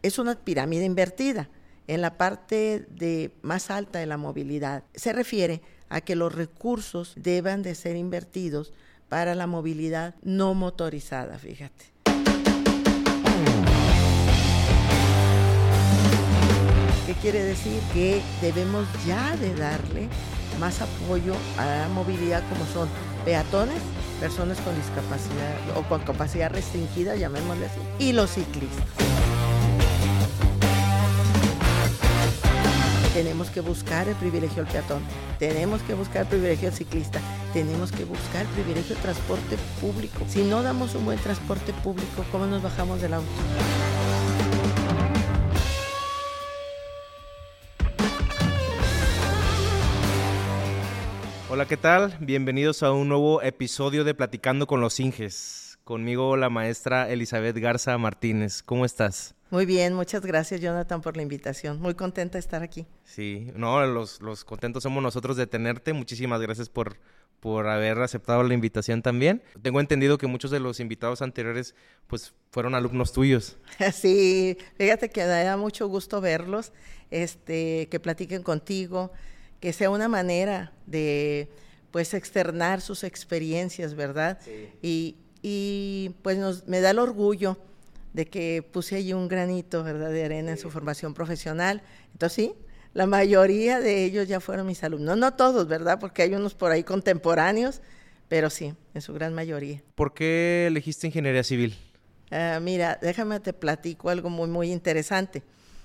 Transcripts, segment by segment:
es una pirámide invertida. En la parte más alta de la movilidad se refiere a que los recursos deban de ser invertidos para la movilidad no motorizada, fíjate. ¿Qué quiere decir? Que debemos ya de darle más apoyo a la movilidad, como son peatones, personas con discapacidad o con capacidad restringida, llamémosle así, y los ciclistas. Tenemos que buscar el privilegio del peatón, tenemos que buscar el privilegio del ciclista, tenemos que buscar el privilegio del transporte público. Si no damos un buen transporte público, ¿cómo nos bajamos del auto? Hola, ¿qué tal? Bienvenidos a un nuevo episodio de Platicando con los Inges. Conmigo la maestra Elizabeth Garza Martínez. ¿Cómo estás? Muy bien, muchas gracias, Jonathan, por la invitación. Muy contenta de estar aquí. Sí, no, los contentos somos nosotros de tenerte. Muchísimas gracias por haber aceptado la invitación también. Tengo entendido que muchos de los invitados anteriores pues fueron alumnos tuyos. Sí, fíjate que me da mucho gusto verlos, que platiquen contigo, que sea una manera de pues externar sus experiencias, ¿verdad? Sí. Y pues me da el orgullo de que puse allí un granito, ¿verdad?, de arena en su formación profesional. Entonces sí, la mayoría de ellos ya fueron mis alumnos. No todos, ¿verdad?, porque hay unos por ahí contemporáneos, pero sí, en su gran mayoría. ¿Por qué elegiste ingeniería civil? Mira, déjame te platico algo muy, muy interesante.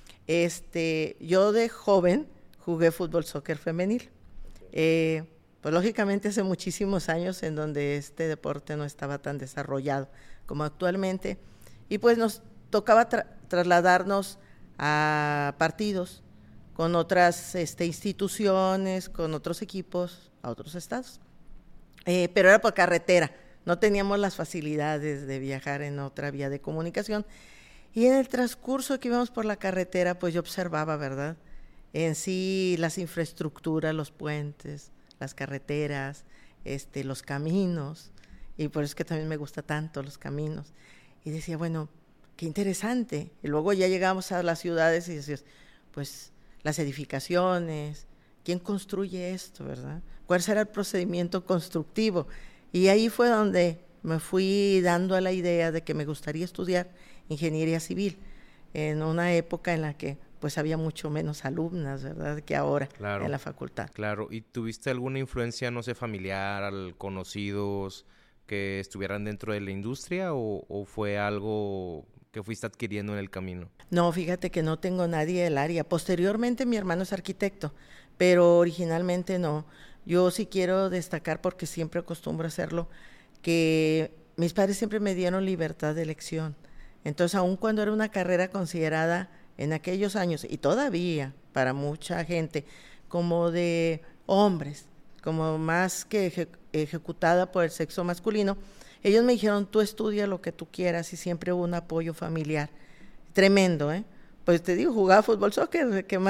Yo de joven jugué fútbol, soccer femenil. Pues lógicamente hace muchísimos años en donde este deporte no estaba tan desarrollado como actualmente. Y pues nos tocaba trasladarnos a partidos con otras instituciones, con otros equipos, a otros estados. Pero era por carretera, no teníamos las facilidades de viajar en otra vía de comunicación. Y en el transcurso que íbamos por la carretera, pues yo observaba, ¿verdad?, en sí las infraestructuras, los puentes, las carreteras, los caminos, y por eso es que también me gusta tanto los caminos. Y decía, bueno, qué interesante. Y luego ya llegamos a las ciudades y decías, pues las edificaciones, ¿quién construye esto, verdad? ¿Cuál será el procedimiento constructivo? Y ahí fue donde me fui dando a la idea de que me gustaría estudiar ingeniería civil en una época en la que pues había mucho menos alumnas, ¿verdad?, que ahora, claro, en la facultad. Claro, ¿y tuviste alguna influencia, no sé, familiar, conocidos que estuvieran dentro de la industria o fue algo que fuiste adquiriendo en el camino? No, fíjate que no tengo nadie del área. Posteriormente mi hermano es arquitecto, pero originalmente no. Yo sí quiero destacar, porque siempre acostumbro a hacerlo, que mis padres siempre me dieron libertad de elección. Entonces, aun cuando era una carrera considerada en aquellos años, y todavía para mucha gente, como de hombres, como más que ejecutada por el sexo masculino, ellos me dijeron, tú estudia lo que tú quieras, y siempre hubo un apoyo familiar tremendo, ¿eh? Pues te digo, jugaba fútbol, soccer, ¿qué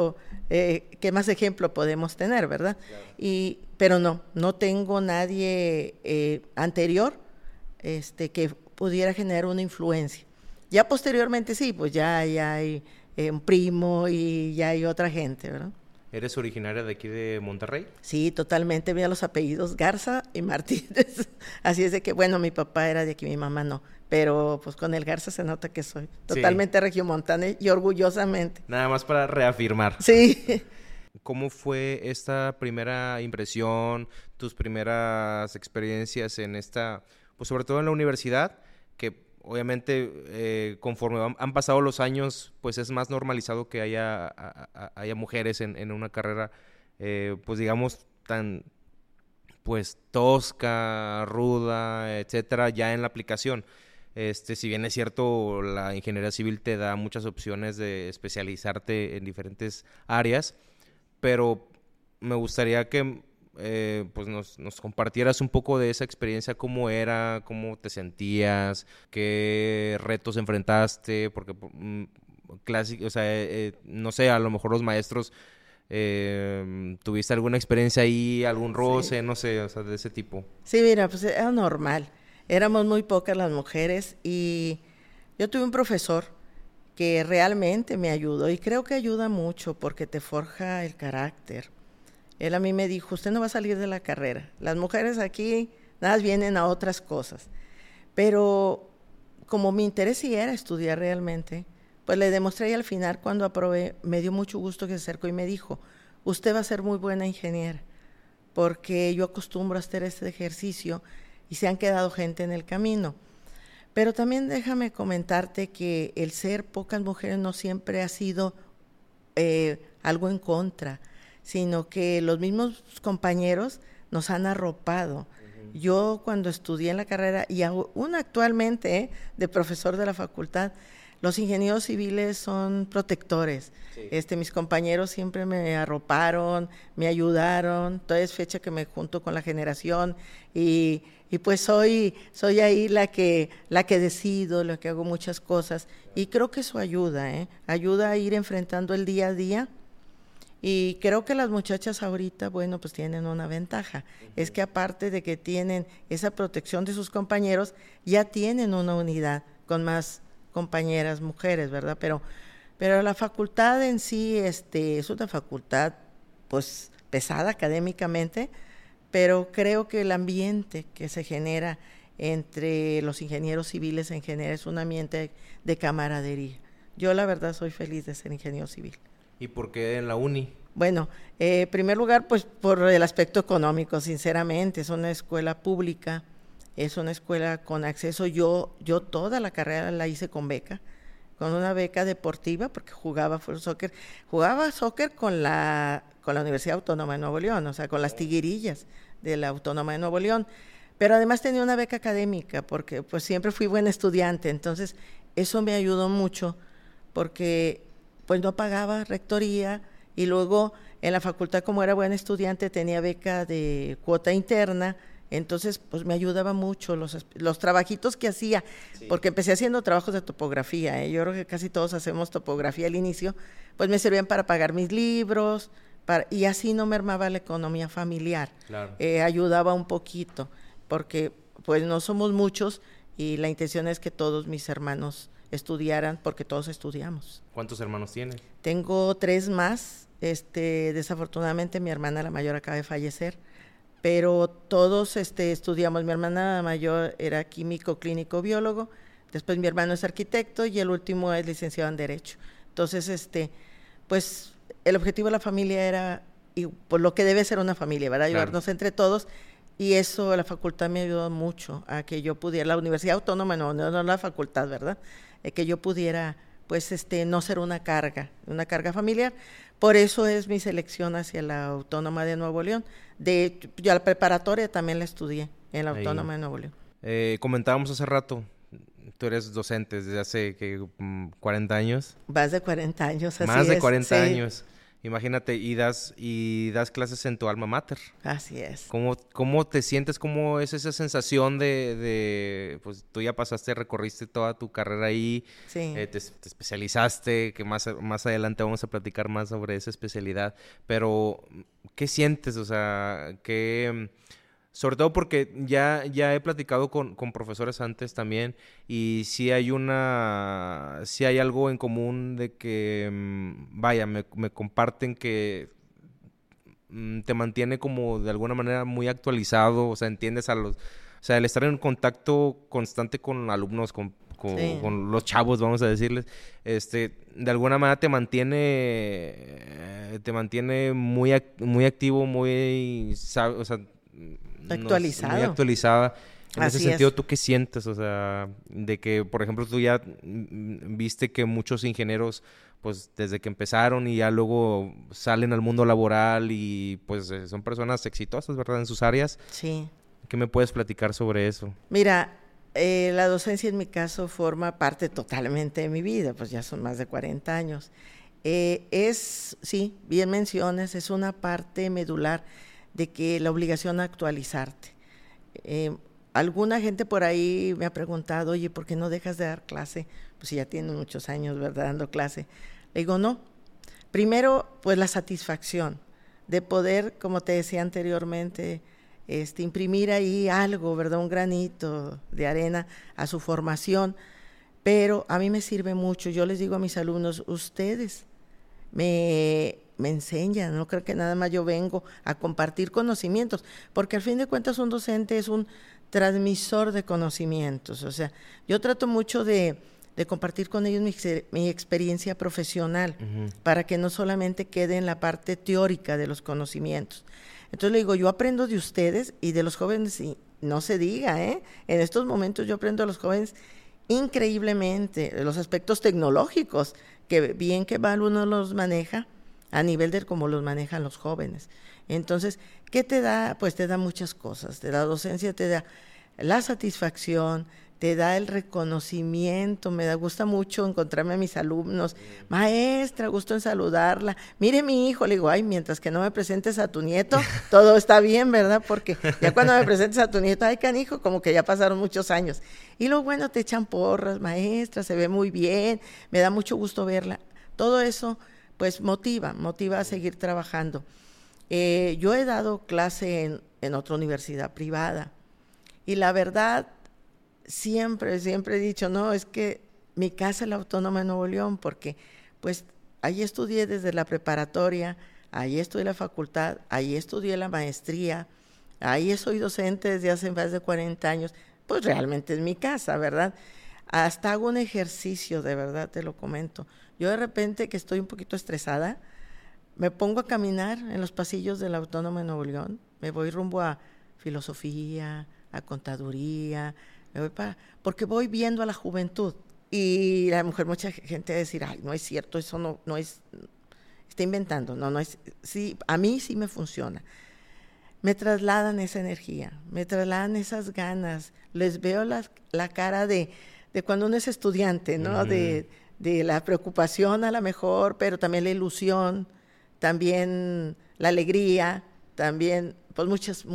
más ejemplo podemos tener, verdad? Claro. Pero no tengo nadie anterior que pudiera generar una influencia. Ya posteriormente sí, pues ya hay un primo y ya hay otra gente, ¿verdad? ¿Eres originaria de aquí de Monterrey? Sí, totalmente. Mira los apellidos Garza y Martínez. Así es de que, bueno, mi papá era de aquí, mi mamá no. Pero pues con el Garza se nota que soy totalmente regiomontana y orgullosamente. Nada más para reafirmar. Sí. ¿Cómo fue esta primera impresión, tus primeras experiencias en esta, pues sobre todo en la universidad, que obviamente conforme han pasado los años, pues es más normalizado que haya mujeres en una carrera, pues digamos, tan pues tosca, ruda, etcétera, ya en la aplicación? Si bien es cierto, la ingeniería civil te da muchas opciones de especializarte en diferentes áreas, pero me gustaría que pues nos compartieras un poco de esa experiencia, cómo era, cómo te sentías, qué retos enfrentaste, porque clásico, o sea, no sé, a lo mejor los maestros, ¿tuviste alguna experiencia ahí, algún roce, sí, no sé, o sea, de ese tipo? Sí, mira, pues era normal, éramos muy pocas las mujeres y yo tuve un profesor que realmente me ayudó y creo que ayuda mucho porque te forja el carácter. Él a mí me dijo, usted no va a salir de la carrera, las mujeres aquí nada más vienen a otras cosas, pero como mi interés sí era estudiar realmente, pues le demostré y al final cuando aprobé me dio mucho gusto que se acercó y me dijo, usted va a ser muy buena ingeniera, porque yo acostumbro a hacer este ejercicio y se han quedado gente en el camino. Pero también déjame comentarte que el ser pocas mujeres no siempre ha sido algo en contra, sino que los mismos compañeros nos han arropado. Yo cuando estudié en la carrera, y aún actualmente de profesor de la facultad, los ingenieros civiles son protectores. Sí. Mis compañeros siempre me arroparon, me ayudaron, todavía es fecha que me junto con la generación y pues soy ahí la que decido, la que hago muchas cosas y creo que eso ayuda, ayuda a ir enfrentando el día a día. Y creo que las muchachas ahorita, bueno, pues tienen una ventaja, es que aparte de que tienen esa protección de sus compañeros, ya tienen una unidad con más compañeras mujeres, ¿verdad? Pero la facultad en sí es una facultad pues pesada académicamente, pero creo que el ambiente que se genera entre los ingenieros civiles en general es un ambiente de camaradería. Yo la verdad soy feliz de ser ingeniero civil. ¿Y por qué en la uni? Bueno, en primer lugar, pues por el aspecto económico, sinceramente, es una escuela pública, es una escuela con acceso, yo toda la carrera la hice con beca, con una beca deportiva, porque jugaba soccer con la Universidad Autónoma de Nuevo León, o sea, con las tiguerillas de la Autónoma de Nuevo León, pero además tenía una beca académica, porque pues siempre fui buena estudiante, entonces eso me ayudó mucho, porque pues no pagaba rectoría, y luego en la facultad como era buena estudiante tenía beca de cuota interna, entonces pues me ayudaba mucho los trabajitos que hacía, sí. Porque empecé haciendo trabajos de topografía, yo creo que casi todos hacemos topografía al inicio, pues me servían para pagar mis libros, y así no mermaba la economía familiar, claro. Ayudaba un poquito, porque pues no somos muchos y la intención es que todos mis hermanos estudiaran porque todos estudiamos. ¿Cuántos hermanos tienes? Tengo 3 más, desafortunadamente mi hermana la mayor acaba de fallecer, pero todos estudiamos. Mi hermana mayor era químico, clínico, biólogo, después mi hermano es arquitecto y el último es licenciado en Derecho. Entonces, pues el objetivo de la familia era, y por lo que debe ser una familia, ¿verdad? Claro. Ayudarnos entre todos. Y eso, la facultad me ayudó mucho a que yo pudiera, la Universidad Autónoma, no la facultad, ¿verdad? Que yo pudiera, pues, no ser una carga familiar. Por eso es mi selección hacia la Autónoma de Nuevo León. Yo la preparatoria también la estudié en la Autónoma de Nuevo León. Comentábamos hace rato, tú eres docente desde hace 40 años. Más de 40 años, así es. Más de 40 años. Imagínate, y das clases en tu alma mater. Así es. ¿Cómo te sientes? ¿Cómo es esa sensación de pues tú ya recorriste toda tu carrera ahí, sí. Te especializaste, que más adelante vamos a platicar más sobre esa especialidad, pero ¿qué sientes? O sea, sobre todo porque ya he platicado con profesores antes también y sí hay algo en común de que, me comparten que te mantiene como de alguna manera muy actualizado, o sea, entiendes o sea, el estar en contacto constante con alumnos, con sí. con los chavos, vamos a decirles, de alguna manera te mantiene muy activo, muy, o sea, actualizado. Muy actualizada. En Así ese sentido, es. ¿tú qué sientes? O sea, de que, por ejemplo, tú ya viste que muchos ingenieros, pues, desde que empezaron y ya luego salen al mundo laboral y, pues, son personas exitosas, ¿verdad? En sus áreas. Sí. ¿Qué me puedes platicar sobre eso? Mira, la docencia en mi caso forma parte totalmente de mi vida, pues ya son más de 40 años. Sí, bien mencionas, es una parte medular de que la obligación a actualizarte. Alguna gente por ahí me ha preguntado, oye, ¿por qué no dejas de dar clase? Pues si ya tienes muchos años, ¿verdad?, dando clase. Le digo, no. Primero, pues la satisfacción de poder, como te decía anteriormente, imprimir ahí algo, ¿verdad?, un granito de arena a su formación, pero a mí me sirve mucho. Yo les digo a mis alumnos, ustedes me enseñan, no creo que nada más yo vengo a compartir conocimientos, porque al fin de cuentas un docente es un transmisor de conocimientos. O sea, yo trato mucho de compartir con ellos mi experiencia profesional, para que no solamente quede en la parte teórica de los conocimientos. Entonces le digo, yo aprendo de ustedes y de los jóvenes, y no se diga, en estos momentos yo aprendo de los jóvenes increíblemente, los aspectos tecnológicos, que bien que mal uno los maneja, a nivel de cómo los manejan los jóvenes. Entonces, ¿qué te da? Pues te da muchas cosas. La docencia te da la satisfacción, te da el reconocimiento. Me gusta mucho encontrarme a mis alumnos. Maestra, gusto en saludarla. Mire mi hijo, le digo, ay, mientras que no me presentes a tu nieto, todo está bien, ¿verdad? Porque ya cuando me presentes a tu nieto, ay, canijo, como que ya pasaron muchos años. Y luego, bueno, te echan porras, maestra, se ve muy bien, me da mucho gusto verla. Todo eso pues motiva a seguir trabajando. Yo he dado clase en otra universidad privada y la verdad siempre he dicho, no, es que mi casa es la Autónoma de Nuevo León, porque pues allí estudié desde la preparatoria, allí estudié la facultad, allí estudié la maestría, ahí soy docente desde hace más de 40 años, pues realmente es mi casa, ¿verdad? Hasta hago un ejercicio, de verdad te lo comento. Yo de repente que estoy un poquito estresada, me pongo a caminar en los pasillos de la Autónoma de Nuevo León, me voy rumbo a filosofía, a contaduría, porque voy viendo a la juventud. Y la mujer, mucha gente va a decir, ay, no es cierto, eso no es, está inventando, no es, sí, a mí sí me funciona. Me trasladan esa energía, me trasladan esas ganas, les veo la cara de cuando uno es estudiante, ¿no? De la preocupación a lo mejor, pero también la ilusión, también la alegría, también pues muchas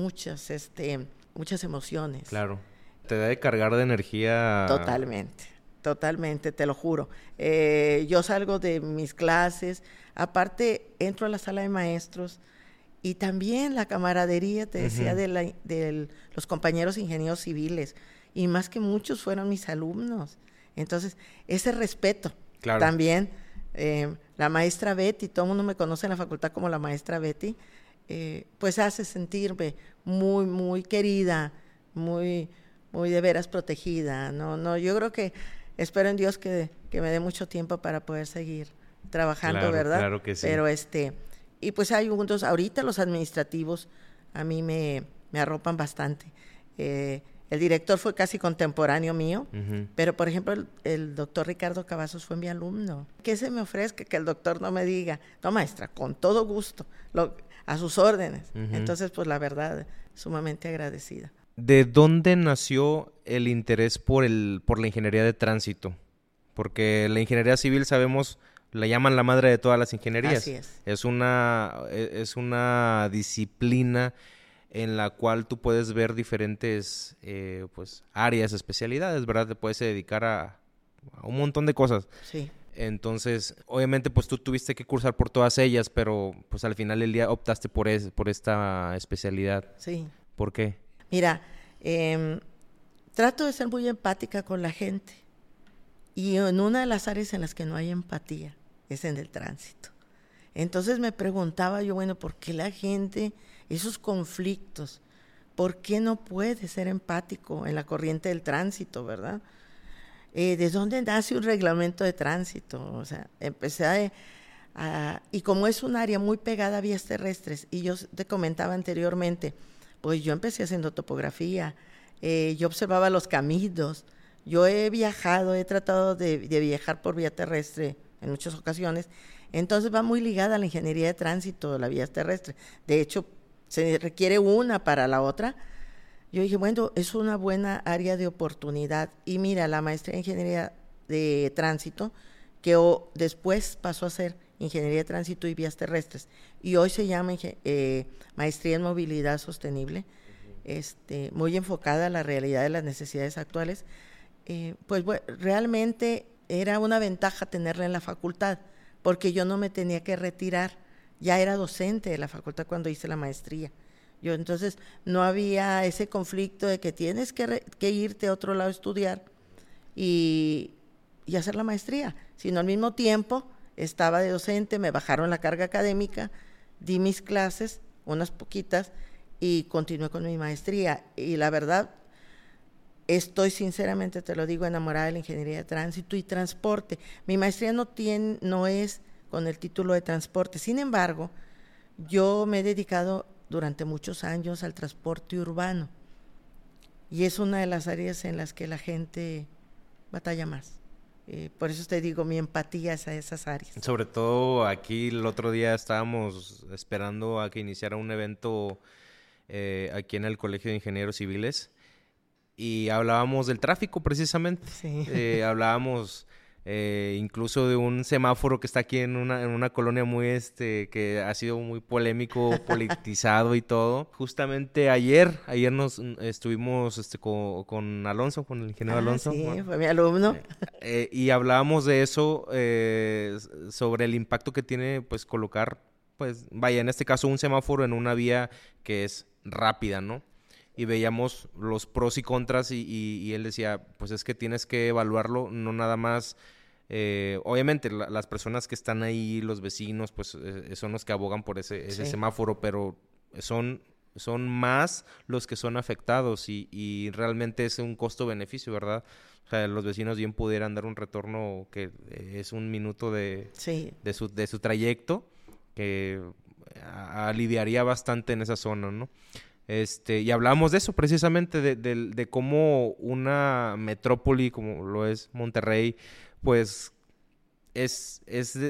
emociones. Claro. Te debe cargar de energía. Totalmente, te lo juro. Yo salgo de mis clases, aparte entro a la sala de maestros y también la camaradería, te decía, de los compañeros ingenieros civiles, y más que muchos fueron mis alumnos. Entonces, ese respeto, claro. También, la maestra Betty, todo el mundo me conoce en la facultad como la maestra Betty, pues hace sentirme muy, muy querida, muy, muy de veras protegida. No, yo creo que espero en Dios que me dé mucho tiempo para poder seguir trabajando, claro, ¿verdad? Claro que sí. Pero y pues hay unos, ahorita los administrativos a mí me arropan bastante. El director fue casi contemporáneo mío, pero por ejemplo el doctor Ricardo Cavazos fue mi alumno. ¿Qué se me ofrezca que el doctor no me diga? No, maestra, con todo gusto, a sus órdenes. Entonces, pues la verdad, sumamente agradecida. ¿De dónde nació el interés por la ingeniería de tránsito? Porque la ingeniería civil, sabemos, la llaman la madre de todas las ingenierías. Así es. Es una disciplina en la cual tú puedes ver diferentes pues áreas, especialidades, ¿verdad? Te puedes dedicar a un montón de cosas. Sí. Entonces, obviamente, pues tú tuviste que cursar por todas ellas, pero pues al final del día optaste por esta especialidad. Sí. ¿Por qué? Mira, trato de ser muy empática con la gente, y en una de las áreas en las que no hay empatía es en el tránsito. Entonces me preguntaba yo, bueno, ¿por qué la gente, esos conflictos, por qué no puede ser empático en la corriente del tránsito, verdad? ¿De dónde nace un reglamento de tránsito? O sea, empecé y como es un área muy pegada a vías terrestres, y yo te comentaba anteriormente, pues yo empecé haciendo topografía, yo observaba los caminos, yo he tratado de viajar por vía terrestre en muchas ocasiones, entonces va muy ligada a la ingeniería de tránsito, la vía terrestre. De hecho, se requiere una para la otra. Yo dije, bueno, es una buena área de oportunidad. Y mira, la maestría en ingeniería de tránsito, que después pasó a ser ingeniería de tránsito y vías terrestres, y hoy se llama maestría en movilidad sostenible, muy enfocada a la realidad de las necesidades actuales. Pues bueno, realmente era una ventaja tenerla en la facultad, porque yo no me tenía que retirar, ya era docente de la facultad cuando hice la maestría. Yo entonces no había ese conflicto de que tienes que irte a otro lado a estudiar, y y hacer la maestría, sino al mismo tiempo estaba de docente, me bajaron la carga académica, di mis clases, unas poquitas, y continué con mi maestría. Y la verdad, estoy sinceramente, te lo digo, enamorada de la ingeniería de tránsito y transporte. Mi maestría no es con el título de transporte, sin embargo, yo me he dedicado durante muchos años al transporte urbano y es una de las áreas en las que la gente batalla más. Por eso te digo, mi empatía es a esas áreas. Sobre todo aquí el otro día estábamos esperando a que iniciara un evento aquí en el Colegio de Ingenieros Civiles y hablábamos del tráfico precisamente. Sí. Hablábamos incluso de un semáforo que está aquí en una colonia muy que ha sido muy polémico, politizado y todo. Justamente ayer nos estuvimos con Alonso, con el ingeniero Alonso. Sí, bueno, fue mi alumno. Y hablábamos de eso, sobre el impacto que tiene pues colocar, pues vaya, en este caso un semáforo en una vía que es rápida, ¿no? Y veíamos los pros y contras y él decía, pues es que tienes que evaluarlo, no nada más, obviamente las personas que están ahí, los vecinos, pues son los que abogan por ese Sí. semáforo, pero son más los que son afectados y realmente es un costo-beneficio, ¿verdad? O sea, los vecinos bien pudieran dar un retorno que es un minuto Sí. de su trayecto, que aliviaría bastante en esa zona, ¿no? Y hablábamos de eso precisamente, de cómo una metrópoli como lo es Monterrey, pues es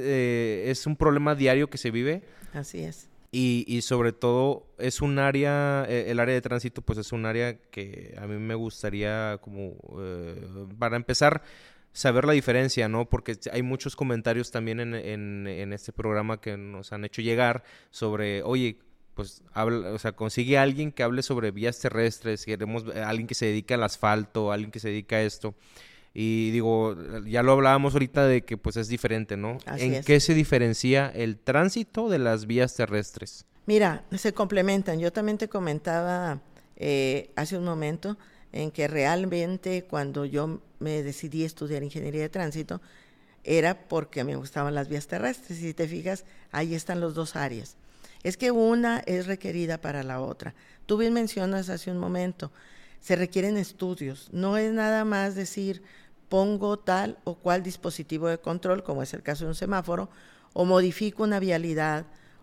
un problema diario que se vive. Así es. Y sobre todo es un área, el área de tránsito pues es un área que a mí me gustaría como, para empezar, saber la diferencia, ¿no? Porque hay muchos comentarios también en este programa que nos han hecho llegar sobre, oye, pues consigue a alguien que hable sobre vías terrestres, queremos alguien que se dedique al asfalto, alguien que se dedique a esto. Y digo, ya lo hablábamos ahorita de que pues es diferente, ¿no? Así es. ¿Qué se diferencia el tránsito de las vías terrestres? Mira, se complementan. Yo también te comentaba hace un momento en que realmente cuando yo me decidí estudiar ingeniería de tránsito era porque me gustaban las vías terrestres. Si te fijas, ahí están las dos áreas. Es que una es requerida para la otra. Tú bien mencionas hace un momento, se requieren estudios. No es nada más decir, pongo tal o cual dispositivo de control, como es el caso de un semáforo, o modifico una vialidad,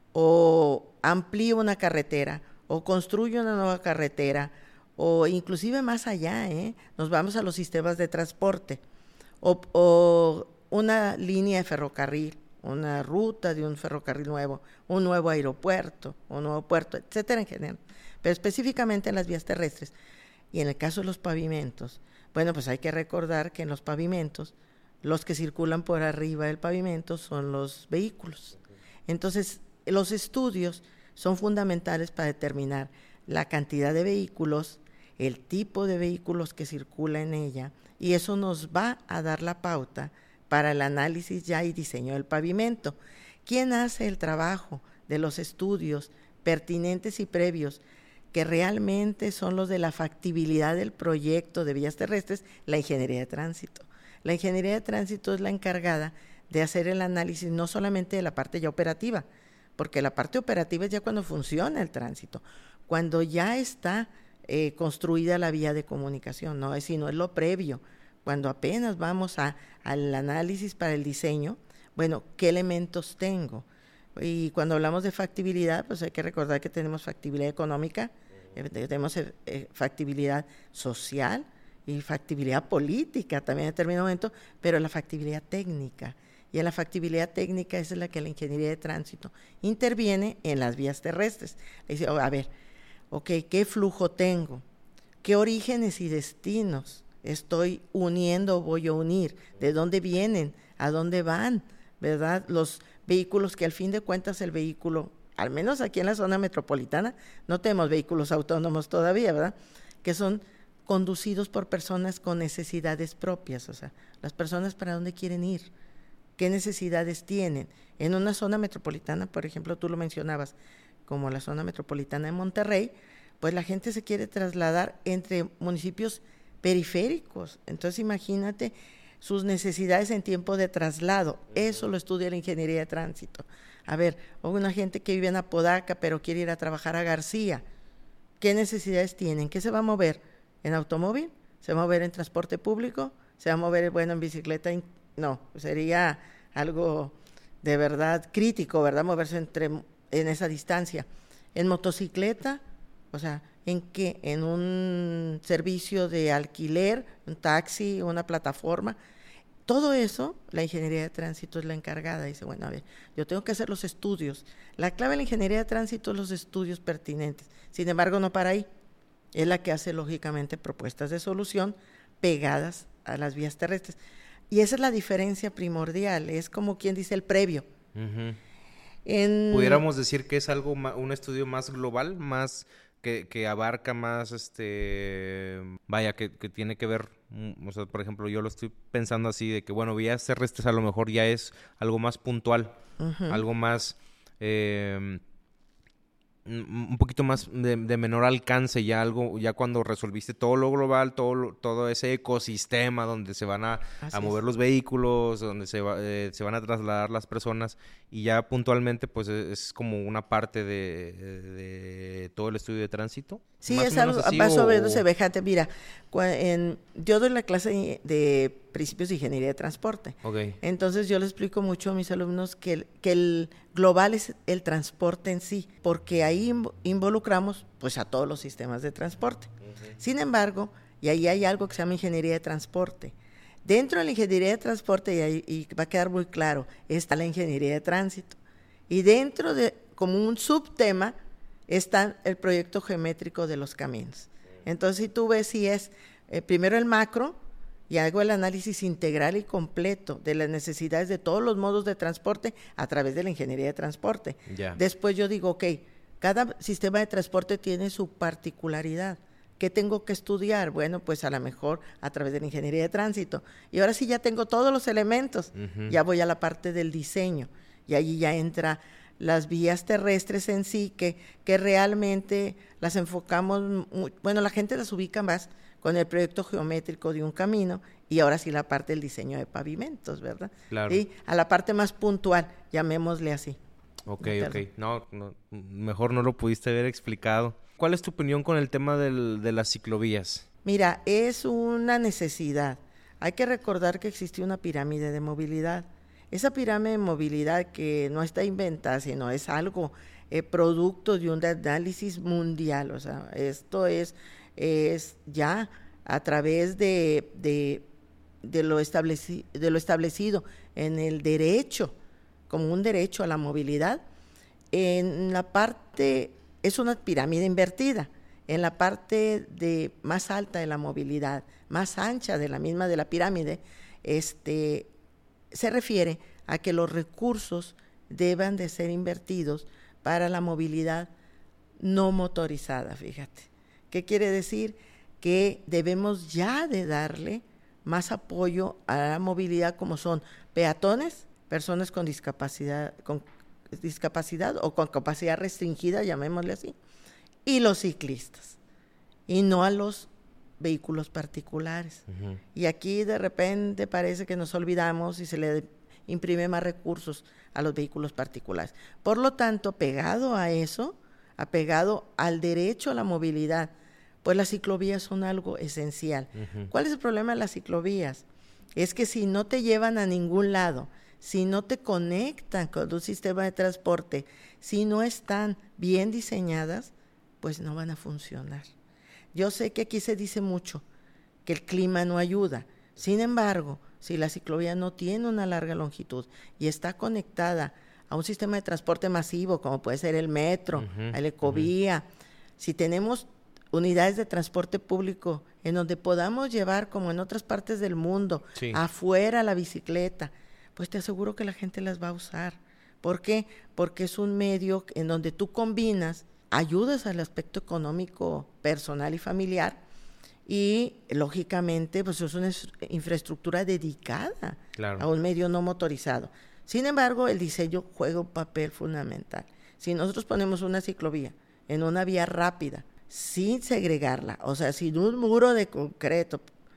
o amplío una carretera, o construyo una nueva carretera, o inclusive más allá, nos vamos a los sistemas de transporte, o una línea de ferrocarril, una ruta de un ferrocarril nuevo, un nuevo aeropuerto, un nuevo puerto, etcétera en general. Pero específicamente en las vías terrestres y en el caso de los pavimentos, bueno, pues hay que recordar que en los pavimentos, los que circulan por arriba del pavimento son los vehículos. Entonces, los estudios son fundamentales para determinar la cantidad de vehículos, el tipo de vehículos que circula en ella, y eso nos va a dar la pauta para el análisis ya y diseño del pavimento. ¿Quién hace el trabajo de los estudios pertinentes y previos que realmente son los de la factibilidad del proyecto de vías terrestres? La ingeniería de tránsito. La ingeniería de tránsito es la encargada de hacer el análisis no solamente de la parte ya operativa, porque la parte operativa es ya cuando funciona el tránsito, cuando ya está construida la vía de comunicación, no, sino es lo previo, cuando apenas vamos al análisis para el diseño. Bueno, ¿qué elementos tengo? Y cuando hablamos de factibilidad, pues hay que recordar que tenemos factibilidad económica, tenemos factibilidad social y factibilidad política también en determinado momento, pero la factibilidad técnica. Y en la factibilidad técnica es la que la ingeniería de tránsito interviene en las vías terrestres. Dice, a ver, ok, ¿qué flujo tengo? ¿Qué orígenes y destinos estoy uniendo o voy a unir? ¿De dónde vienen? ¿A dónde van? ¿Verdad? Los vehículos que al fin de cuentas el vehículo, al menos aquí en la zona metropolitana, no tenemos vehículos autónomos todavía, ¿verdad? Que son conducidos por personas con necesidades propias, o sea, las personas para dónde quieren ir, qué necesidades tienen. En una zona metropolitana, por ejemplo, tú lo mencionabas, como la zona metropolitana de Monterrey, pues la gente se quiere trasladar entre municipios periféricos. Entonces imagínate sus necesidades en tiempo de traslado. Eso lo estudia la ingeniería de tránsito. A ver, una gente que vive en Apodaca pero quiere ir a trabajar a García, ¿qué necesidades tienen? ¿Qué se va a mover? ¿En automóvil? ¿Se va a mover en transporte público? ¿Se va a mover, en bicicleta? No, sería algo de verdad crítico, ¿verdad? Moverse en esa distancia. ¿En motocicleta? O sea, ¿en qué? ¿En un servicio de alquiler, un taxi, una plataforma? Todo eso, la ingeniería de tránsito es la encargada. Dice, bueno, a ver, yo tengo que hacer los estudios. La clave de la ingeniería de tránsito es los estudios pertinentes. Sin embargo, no para ahí. Es la que hace, lógicamente, propuestas de solución pegadas a las vías terrestres. Y esa es la diferencia primordial. Es como quien dice el previo. Uh-huh. Pudiéramos decir que es algo, un estudio más global, más que abarca más, vaya, que tiene que ver, o sea, por ejemplo, yo lo estoy pensando así, de que, bueno, vías terrestres a lo mejor ya es algo más puntual, uh-huh, algo más, un poquito más de menor alcance, ya cuando resolviste todo lo global, todo ese ecosistema donde se van a mover los vehículos, donde se van a trasladar las personas, y ya puntualmente pues es como una parte de todo el estudio de tránsito. Sí, es algo más o menos semejante. Mira, yo doy la clase de principios de ingeniería de transporte. Okay. Entonces yo les explico mucho a mis alumnos que el global es el transporte en sí, porque ahí involucramos pues a todos los sistemas de transporte. Uh-huh. Sin embargo, y ahí hay algo que se llama ingeniería de transporte. Dentro de la ingeniería de transporte, y va a quedar muy claro, está la ingeniería de tránsito. Y dentro de, como un subtema, está el proyecto geométrico de los caminos. Entonces, si tú ves si es primero el macro, y hago el análisis integral y completo de las necesidades de todos los modos de transporte a través de la ingeniería de transporte. Yeah. Después yo digo, ok, cada sistema de transporte tiene su particularidad. ¿Qué tengo que estudiar? Bueno, pues a lo mejor a través de la ingeniería de tránsito. Y ahora sí ya tengo todos los elementos, uh-huh, ya voy a la parte del diseño, y allí ya entra las vías terrestres en sí, que realmente las enfocamos, bueno, la gente las ubica más con el proyecto geométrico de un camino, y ahora sí la parte del diseño de pavimentos, ¿verdad? Claro. ¿Sí? A la parte más puntual, llamémosle así. Ok. No, mejor no lo pudiste haber explicado. ¿Cuál es tu opinión con el tema de las ciclovías? Mira, es una necesidad. Hay que recordar que existe una pirámide de movilidad. Esa pirámide de movilidad que no está inventada, sino es algo producto de un análisis mundial. O sea, esto es ya a través de lo establecido en el derecho, como un derecho a la movilidad. En la parte, es una pirámide invertida, en la parte más alta de la movilidad, más ancha de la misma de la pirámide, se refiere a que los recursos deban de ser invertidos para la movilidad no motorizada, fíjate. ¿Qué quiere decir? Que debemos ya de darle más apoyo a la movilidad, como son peatones, personas con discapacidad o con capacidad restringida, llamémosle así, y los ciclistas, y no a los vehículos particulares. Uh-huh. Y aquí de repente parece que nos olvidamos y se le imprime más recursos a los vehículos particulares. Por lo tanto, pegado a eso, apegado al derecho a la movilidad, pues las ciclovías son algo esencial. Uh-huh. ¿Cuál es el problema de las ciclovías? Es que si no te llevan a ningún lado, si no te conectan con un sistema de transporte, si no están bien diseñadas, pues no van a funcionar. Yo sé que aquí se dice mucho que el clima no ayuda. Sin embargo, si la ciclovía no tiene una larga longitud y está conectada a un sistema de transporte masivo, como puede ser el metro, uh-huh, la ecovía, uh-huh, si tenemos unidades de transporte público en donde podamos llevar, como en otras partes del mundo, sí, afuera la bicicleta, pues te aseguro que la gente las va a usar. ¿Por qué? Porque es un medio en donde tú combinas, ayudas al aspecto económico personal y familiar, y lógicamente pues es una infraestructura dedicada, claro, a un medio no motorizado. Sin embargo, el diseño juega un papel fundamental. Si nosotros ponemos una ciclovía en una vía rápida, sin segregarla, o sea, sin un muro de concreto,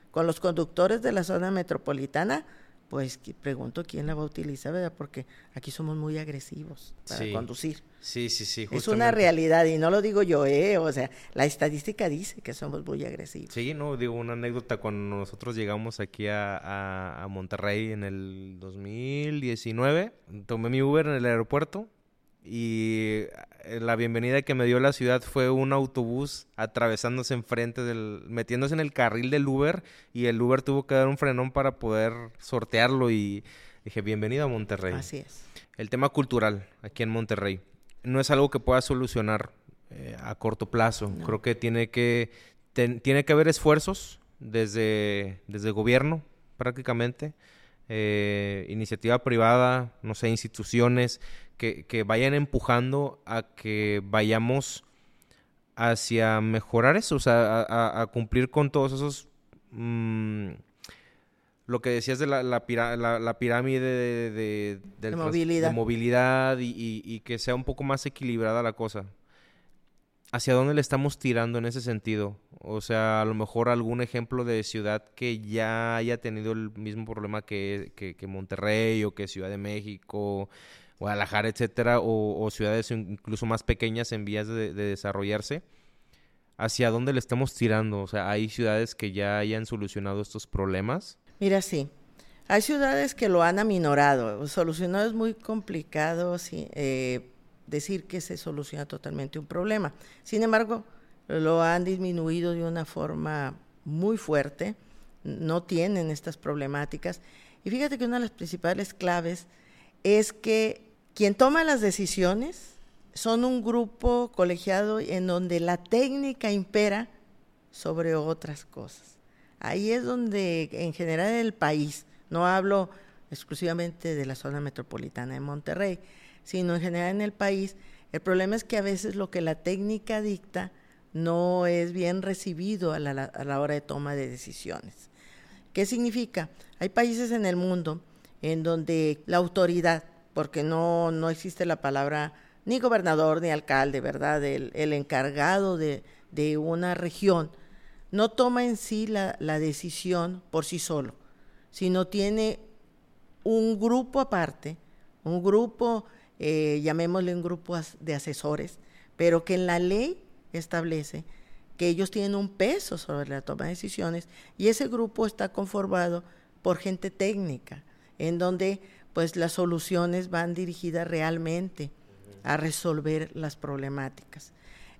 Con los conductores de la zona metropolitana, pues pregunto quién la va a utilizar, ¿verdad? Porque aquí somos muy agresivos para conducir. Sí, justamente. Es una realidad y no lo digo yo, o sea, la estadística dice que somos muy agresivos. Sí, no, digo, una anécdota, cuando nosotros llegamos aquí a Monterrey en el 2019, tomé mi Uber en el aeropuerto y la bienvenida que me dio la ciudad fue un autobús atravesándose enfrente metiéndose en el carril del Uber, y el Uber tuvo que dar un frenón para poder sortearlo, y dije, bienvenido a Monterrey. Así es. El tema cultural aquí en Monterrey no es algo que pueda solucionar a corto plazo. No. Creo que tiene que haber esfuerzos desde gobierno, prácticamente, iniciativa privada, no sé, instituciones que vayan empujando a que vayamos hacia mejorar eso, o sea, a cumplir con todos esos... lo que decías de la pirámide de movilidad y que sea un poco más equilibrada la cosa. ¿Hacia dónde le estamos tirando en ese sentido? O sea, a lo mejor algún ejemplo de ciudad que ya haya tenido el mismo problema que Monterrey, o que Ciudad de México, Guadalajara, etcétera, o ciudades incluso más pequeñas en vías de desarrollarse. ¿Hacia dónde le estamos tirando? O sea, ¿hay ciudades que ya hayan solucionado estos problemas? Mira, sí. Hay ciudades que lo han aminorado. Solucionado es muy complicado, sí, decir que se soluciona totalmente un problema. Sin embargo, lo han disminuido de una forma muy fuerte. No tienen estas problemáticas. Y fíjate que una de las principales claves es que quien toma las decisiones son un grupo colegiado en donde la técnica impera sobre otras cosas. Ahí es donde, en general, el país, no hablo exclusivamente de la zona metropolitana de Monterrey, sino en general en el país, el problema es que a veces lo que la técnica dicta no es bien recibido a la hora de toma de decisiones. ¿Qué significa? Hay países en el mundo en donde la autoridad, porque no existe la palabra ni gobernador ni alcalde, ¿verdad? El encargado de una región no toma en sí la decisión por sí solo, sino tiene un grupo aparte, un grupo, llamémosle un grupo de asesores, pero que en la ley establece que ellos tienen un peso sobre la toma de decisiones, y ese grupo está conformado por gente técnica, en donde pues las soluciones van dirigidas realmente a resolver las problemáticas.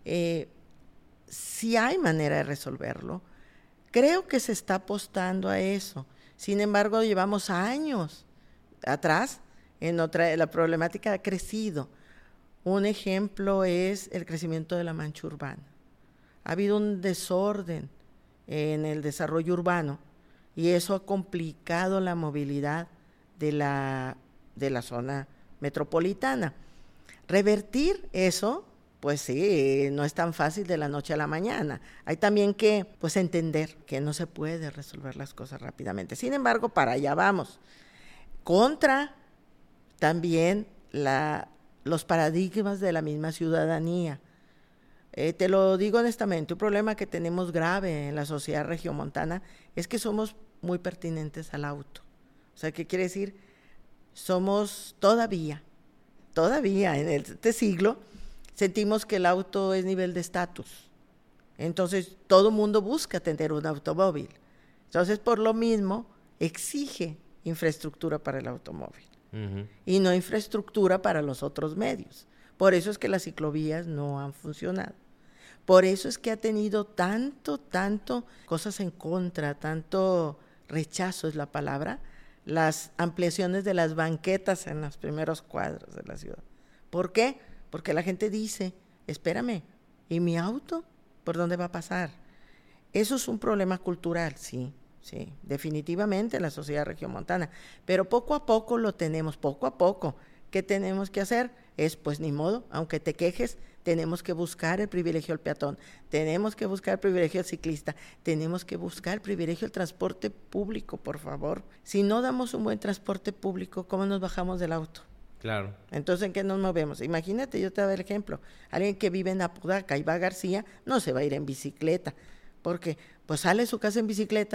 Si hay manera de resolverlo, creo que se está apostando a eso. Sin embargo, llevamos años atrás, la problemática ha crecido. Un ejemplo es el crecimiento de la mancha urbana. Ha habido un desorden en el desarrollo urbano y eso ha complicado la movilidad de la zona metropolitana. Revertir eso, pues sí, no es tan fácil de la noche a la mañana. Hay también que pues entender que no se puede resolver las cosas rápidamente. Sin embargo, para allá vamos. Contra también los paradigmas de la misma ciudadanía. Te lo digo honestamente, un problema que tenemos grave en la sociedad regiomontana es que somos muy pertinentes al auto. O sea, ¿qué quiere decir? Somos todavía en este siglo, sentimos que el auto es nivel de estatus. Entonces, todo mundo busca tener un automóvil. Entonces, por lo mismo, exige infraestructura para el automóvil. Uh-huh. Y no infraestructura para los otros medios. Por eso es que las ciclovías no han funcionado. Por eso es que ha tenido tanto cosas en contra, tanto rechazo es la palabra, las ampliaciones de las banquetas en los primeros cuadros de la ciudad. ¿Por qué? Porque la gente dice, espérame, ¿y mi auto? ¿Por dónde va a pasar? Eso es un problema cultural, sí, definitivamente en la sociedad regiomontana, pero poco a poco lo tenemos, poco a poco. ¿Qué tenemos que hacer? Pues ni modo, aunque te quejes, tenemos que buscar el privilegio al peatón, tenemos que buscar el privilegio al ciclista, tenemos que buscar el privilegio al transporte público, por favor. Si no damos un buen transporte público, ¿cómo nos bajamos del auto? Claro. Entonces, ¿en qué nos movemos? Imagínate, yo te voy a dar el ejemplo. Alguien que vive en Apodaca y va a García, no se va a ir en bicicleta, porque pues sale de su casa en bicicleta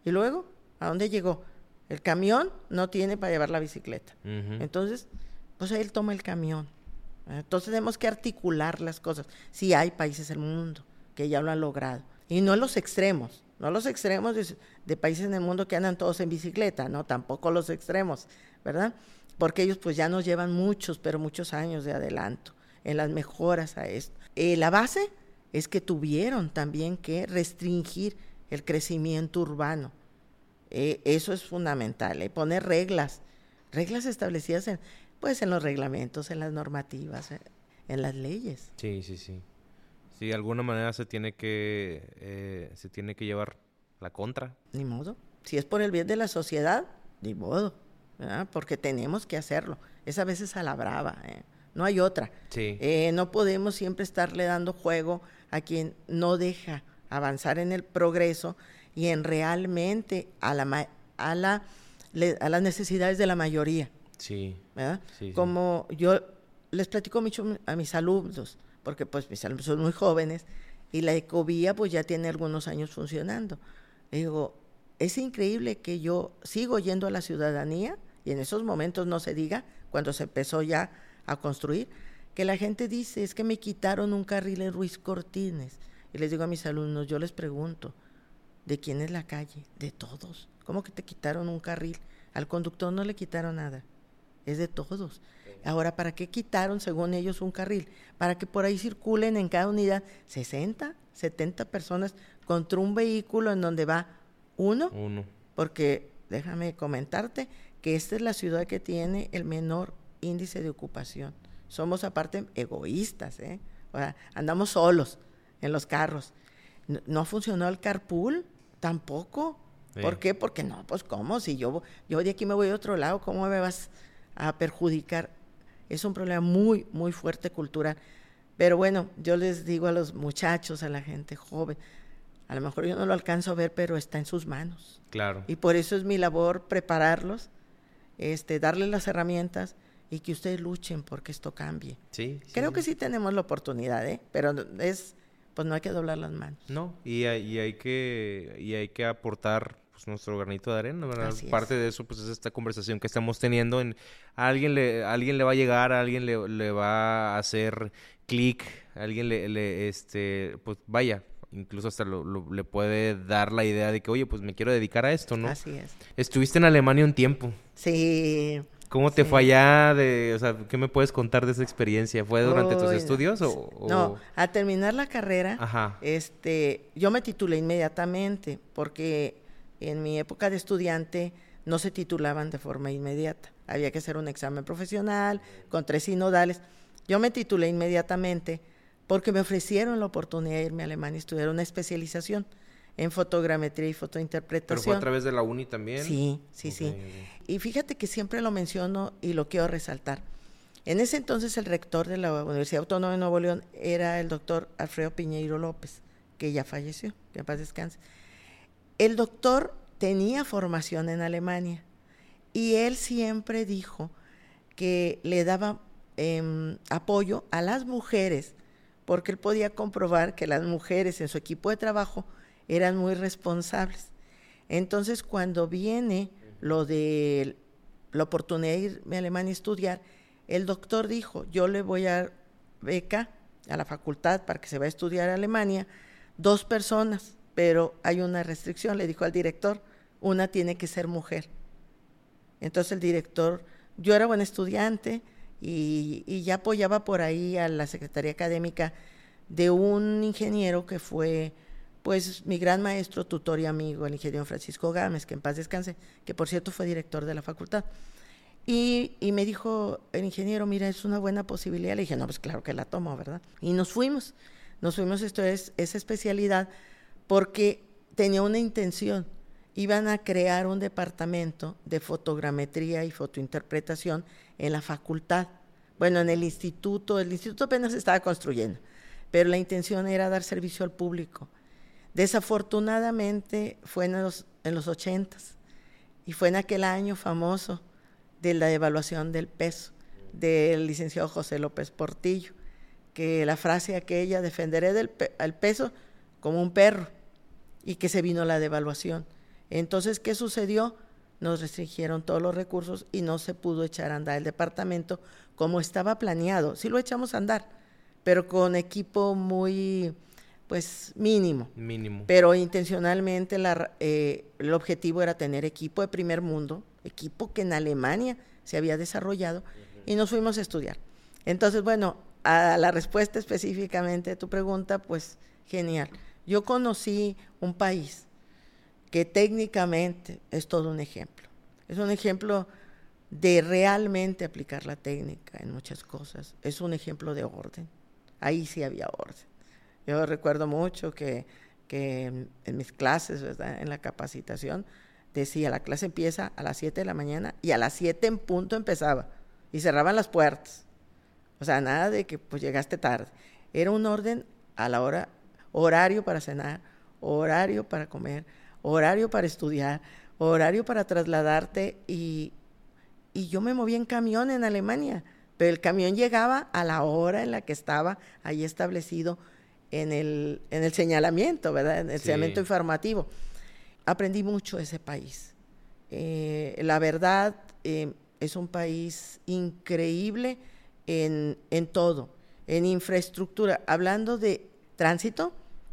¿Y luego? ¿A dónde llegó? El camión no tiene para llevar la bicicleta. Ujú. Entonces, pues él toma el camión. Entonces tenemos que articular las cosas. Sí hay países en el mundo que ya lo han logrado. Y no los extremos, no los extremos de países en el mundo que andan todos en bicicleta, no, tampoco los extremos, ¿verdad? Porque ellos pues ya nos llevan muchos, pero muchos años de adelanto en las mejoras a esto. La base es que tuvieron también que restringir el crecimiento urbano. Eso es fundamental, poner reglas establecidas en los reglamentos, en las normativas, en las leyes. Sí. Sí, de alguna manera se tiene que llevar la contra. Ni modo. Si es por el bien de la sociedad, ni modo, ¿verdad? Porque tenemos que hacerlo. Es a veces a la brava, no hay otra. Sí. No podemos siempre estarle dando juego a quien no deja avanzar en el progreso y en realmente a las necesidades de la mayoría. Sí. ¿Verdad? Sí. Como yo les platico mucho a mis alumnos, porque pues mis alumnos son muy jóvenes, y la ecovía pues ya tiene algunos años funcionando. Le digo, es increíble que yo sigo yendo a la ciudadanía, y en esos momentos no se diga, cuando se empezó ya a construir, que la gente dice, es que me quitaron un carril en Ruiz Cortines. Y les digo a mis alumnos, yo les pregunto, ¿de quién es la calle? De todos. ¿Cómo que te quitaron un carril? Al conductor no le quitaron nada, es de todos. Ahora, ¿para qué quitaron, según ellos, un carril? Para que por ahí circulen en cada unidad 60, 70 personas contra un vehículo en donde va uno. Porque déjame comentarte que esta es la ciudad que tiene el menor índice de ocupación. Somos aparte egoístas, o sea, andamos solos en los carros. No funcionó el carpool tampoco. Sí. ¿Por qué? Porque no, pues ¿cómo? Si yo de aquí me voy a otro lado, ¿cómo me vas a perjudicar? Es un problema muy, muy fuerte cultural. Pero bueno, yo les digo a los muchachos, a la gente joven, a lo mejor yo no lo alcanzo a ver, pero está en sus manos. Claro. Y por eso es mi labor prepararlos, darles las herramientas y que ustedes luchen porque esto cambie. Sí. Creo que sí tenemos la oportunidad, pero pues no hay que doblar las manos. No, y hay que aportar pues nuestro granito de arena, ¿verdad? Parte de eso pues es esta conversación que estamos teniendo. A alguien le va a llegar, a alguien le va a hacer clic, a alguien pues vaya, incluso hasta le puede dar la idea de que, oye, pues me quiero dedicar a esto, ¿no? Así es. Estuviste en Alemania un tiempo. Sí. ¿Cómo te fue allá? O sea, ¿qué me puedes contar de esa experiencia? ¿Fue durante tus estudios o...? No, al terminar la carrera, ajá, yo me titulé inmediatamente, porque en mi época de estudiante no se titulaban de forma inmediata. Había que hacer un examen profesional con 3 sinodales. Yo me titulé inmediatamente porque me ofrecieron la oportunidad de irme a Alemania y estudiar una especialización en fotogrametría y fotointerpretación. ¿Pero fue a través de la uni también? Sí. Y fíjate que siempre lo menciono y lo quiero resaltar. En ese entonces el rector de la Universidad Autónoma de Nuevo León era el doctor Alfredo Piñeiro López, que ya falleció, que en paz descanse. El doctor tenía formación en Alemania y él siempre dijo que le daba apoyo a las mujeres, porque él podía comprobar que las mujeres en su equipo de trabajo eran muy responsables. Entonces, cuando viene lo de la oportunidad de irme a Alemania a estudiar, el doctor dijo, yo le voy a dar beca a la facultad para que se vaya a estudiar a Alemania, 2 personas, pero hay una restricción, le dijo al director, una tiene que ser mujer. Entonces el director, yo era buen estudiante y ya apoyaba por ahí a la Secretaría Académica de un ingeniero que fue pues mi gran maestro, tutor y amigo, el ingeniero Francisco Gámez, que en paz descanse, que por cierto fue director de la facultad. Y me dijo el ingeniero, mira, es una buena posibilidad. Le dije, no, pues claro que la tomo, ¿verdad? Y nos fuimos esa especialidad, porque tenía una intención. Iban a crear un departamento de fotogrametría y fotointerpretación en la facultad. Bueno, en el instituto apenas se estaba construyendo, pero la intención era dar servicio al público. Desafortunadamente fue en los 80s y fue en aquel año famoso de la devaluación del peso del licenciado José López Portillo, que la frase aquella, defenderé al peso como un perro, y que se vino la devaluación. Entonces, ¿qué sucedió? Nos restringieron todos los recursos y no se pudo echar a andar el departamento como estaba planeado. Sí lo echamos a andar, pero con equipo muy, pues, mínimo. Pero intencionalmente el objetivo era tener equipo de primer mundo, equipo que en Alemania se había desarrollado, y nos fuimos a estudiar. Entonces, bueno, a la respuesta específicamente de tu pregunta, pues, genial. Yo conocí un país que técnicamente es todo un ejemplo. Es un ejemplo de realmente aplicar la técnica en muchas cosas. Es un ejemplo de orden. Ahí sí había orden. Yo recuerdo mucho que en mis clases, ¿verdad?, en la capacitación, decía, la clase empieza a las 7 de la mañana y a las 7 en punto empezaba y cerraban las puertas. O sea, nada de que pues llegaste tarde. Era un orden a la hora, horario para cenar, horario para comer, horario para estudiar, horario para trasladarte y yo me movía en camión en Alemania, pero el camión llegaba a la hora en la que estaba ahí establecido en el señalamiento, ¿verdad? En el señalamiento informativo. Aprendí mucho de ese país. La verdad, es un país increíble en todo, en infraestructura. Hablando de tránsito,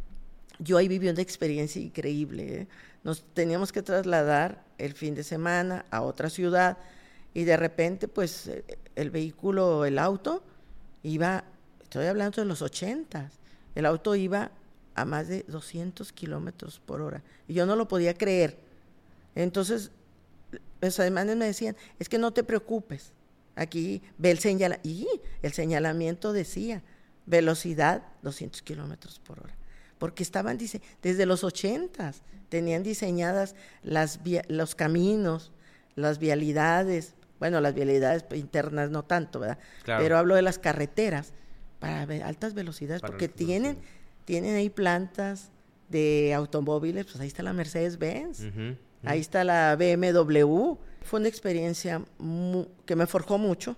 yo ahí viví una experiencia increíble. Nos teníamos que trasladar el fin de semana a otra ciudad y de repente, pues, el vehículo, el auto, iba, estoy hablando de los 80, el auto iba a más de 200 kilómetros por hora. Y yo no lo podía creer. Entonces, los alemanes me decían, es que no te preocupes, aquí ve el señalamiento, y el señalamiento decía, velocidad 200 kilómetros por hora. Porque estaban, dice, desde los 80 tenían diseñadas los caminos, las vialidades, bueno, las vialidades internas no tanto, ¿verdad? Claro. Pero hablo de las carreteras para altas velocidades, para porque tienen ahí plantas de automóviles, pues ahí está la Mercedes-Benz, ahí está la BMW. Fue una experiencia que me forjó mucho,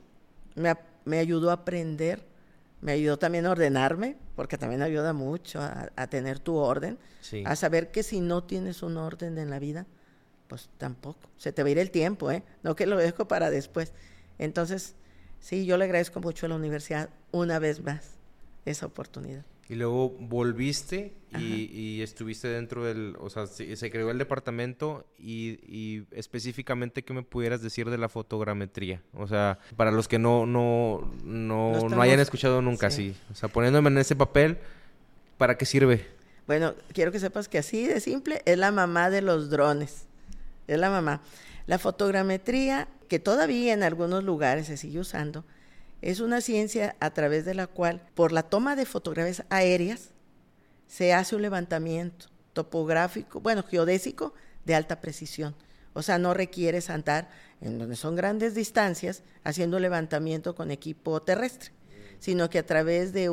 me ayudó a aprender, me ayudó también a ordenarme, porque también ayuda mucho a tener tu orden, a saber que si no tienes un orden en la vida, pues tampoco, se te va a ir el tiempo, no que lo dejo para después. Entonces, sí, yo le agradezco mucho a la universidad una vez más esa oportunidad. Y luego volviste y estuviste dentro del, o sea, se creó el departamento y específicamente, ¿qué me pudieras decir de la fotogrametría? O sea, para los que no hayan escuchado nunca, sí. O sea, poniéndome en ese papel, ¿para qué sirve? Bueno, quiero que sepas que así de simple es la mamá de los drones. Es la mamá. La fotogrametría, que todavía en algunos lugares se sigue usando, es una ciencia a través de la cual, por la toma de fotografías aéreas, se hace un levantamiento topográfico, bueno, geodésico, de alta precisión. O sea, no requieres andar en donde son grandes distancias haciendo levantamiento con equipo terrestre, sino que a través de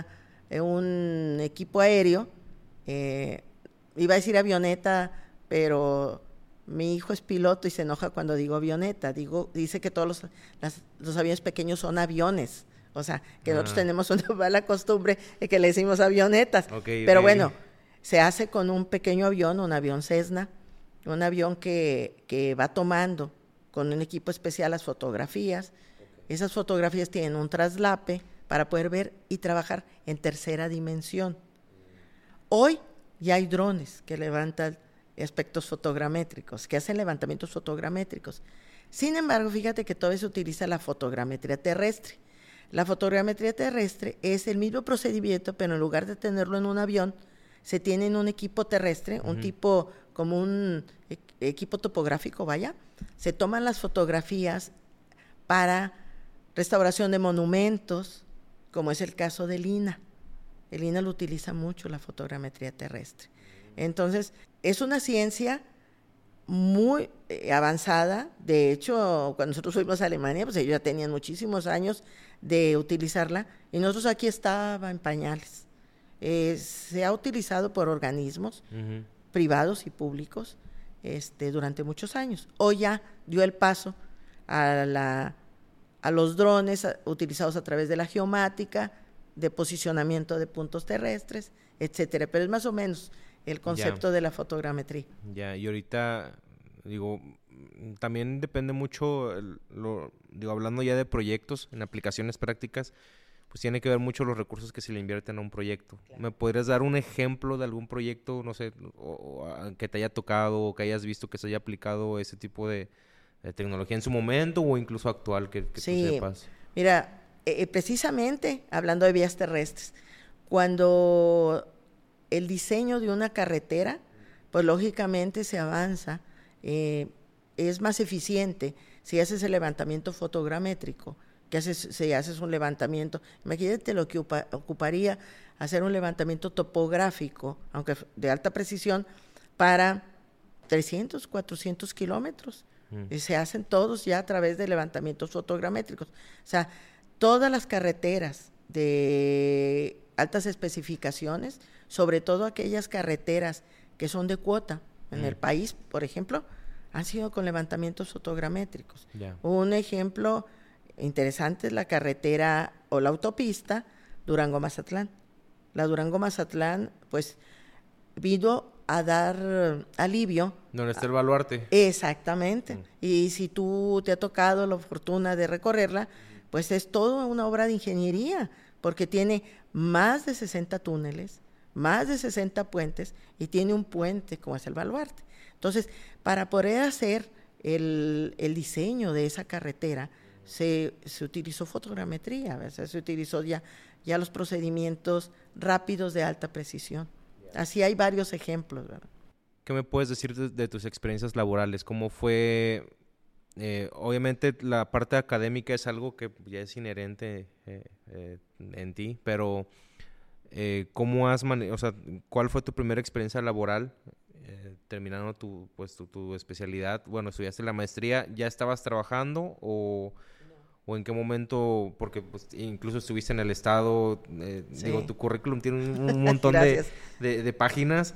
un equipo aéreo, iba a decir avioneta, pero mi hijo es piloto y se enoja cuando digo avioneta. Dice que todos los aviones pequeños son aviones. O sea, que nosotros tenemos una mala costumbre de que le decimos avionetas. Pero bueno, se hace con un pequeño avión, un avión Cessna, un avión que va tomando con un equipo especial las fotografías. Esas fotografías tienen un traslape para poder ver y trabajar en tercera dimensión. Hoy ya hay drones que levantan aspectos fotogramétricos, que hacen levantamientos fotogramétricos. Sin embargo, fíjate que todavía se utiliza la fotogrametría terrestre. La fotogrametría terrestre es el mismo procedimiento, pero en lugar de tenerlo en un avión, se tiene en un equipo terrestre, un tipo como un equipo topográfico, vaya. Se toman las fotografías para restauración de monumentos, como es el caso del INAH. El INAH lo utiliza mucho, la fotogrametría terrestre. Entonces, es una ciencia muy avanzada. De hecho, cuando nosotros fuimos a Alemania, pues ellos ya tenían muchísimos años de utilizarla y nosotros aquí estaba en pañales. Se ha utilizado por organismos privados y públicos durante muchos años. Hoy ya dio el paso a los drones utilizados a través de la geomática, de posicionamiento de puntos terrestres, etcétera. Pero es más o menos el concepto de la fotogrametría. Ya, y ahorita, digo, también depende mucho, digo, hablando ya de proyectos, en aplicaciones prácticas, pues tiene que ver mucho los recursos que se le invierten a un proyecto. Claro. ¿Me podrías dar un ejemplo de algún proyecto, no sé, que te haya tocado o que hayas visto que se haya aplicado ese tipo de tecnología en su momento o incluso actual que sí, tú sepas? Mira, precisamente hablando de vías terrestres, cuando el diseño de una carretera, pues lógicamente se avanza, es más eficiente si haces el levantamiento fotogramétrico, si haces un levantamiento. Imagínate lo que ocuparía hacer un levantamiento topográfico, aunque de alta precisión, para 300, 400 kilómetros. Y se hacen todos ya a través de levantamientos fotogramétricos. O sea, todas las carreteras de altas especificaciones, sobre todo aquellas carreteras que son de cuota en el país, por ejemplo, han sido con levantamientos fotogramétricos. Yeah. Un ejemplo interesante es la carretera o la autopista Durango-Mazatlán. La Durango-Mazatlán, pues, vino a dar alivio. ¿Dónde está el baluarte? Exactamente. Y si tú te ha tocado la fortuna de recorrerla, pues es toda una obra de ingeniería, porque tiene más de 60 túneles, más de 60 puentes y tiene un puente como es el baluarte. Entonces, para poder hacer el diseño de esa carretera, se utilizó fotogrametría, o sea, se utilizó ya los procedimientos rápidos de alta precisión. Así hay varios ejemplos, ¿verdad? ¿Qué me puedes decir de tus experiencias laborales? ¿Cómo fue? Obviamente la parte académica es algo que ya es inherente en ti, pero ¿cómo o sea, cuál fue tu primera experiencia laboral terminando tu especialidad? Bueno, estudiaste la maestría, ¿ya estabas trabajando o en qué momento? Porque pues, incluso estuviste en el estado, sí. Digo, tu currículum tiene un montón de páginas.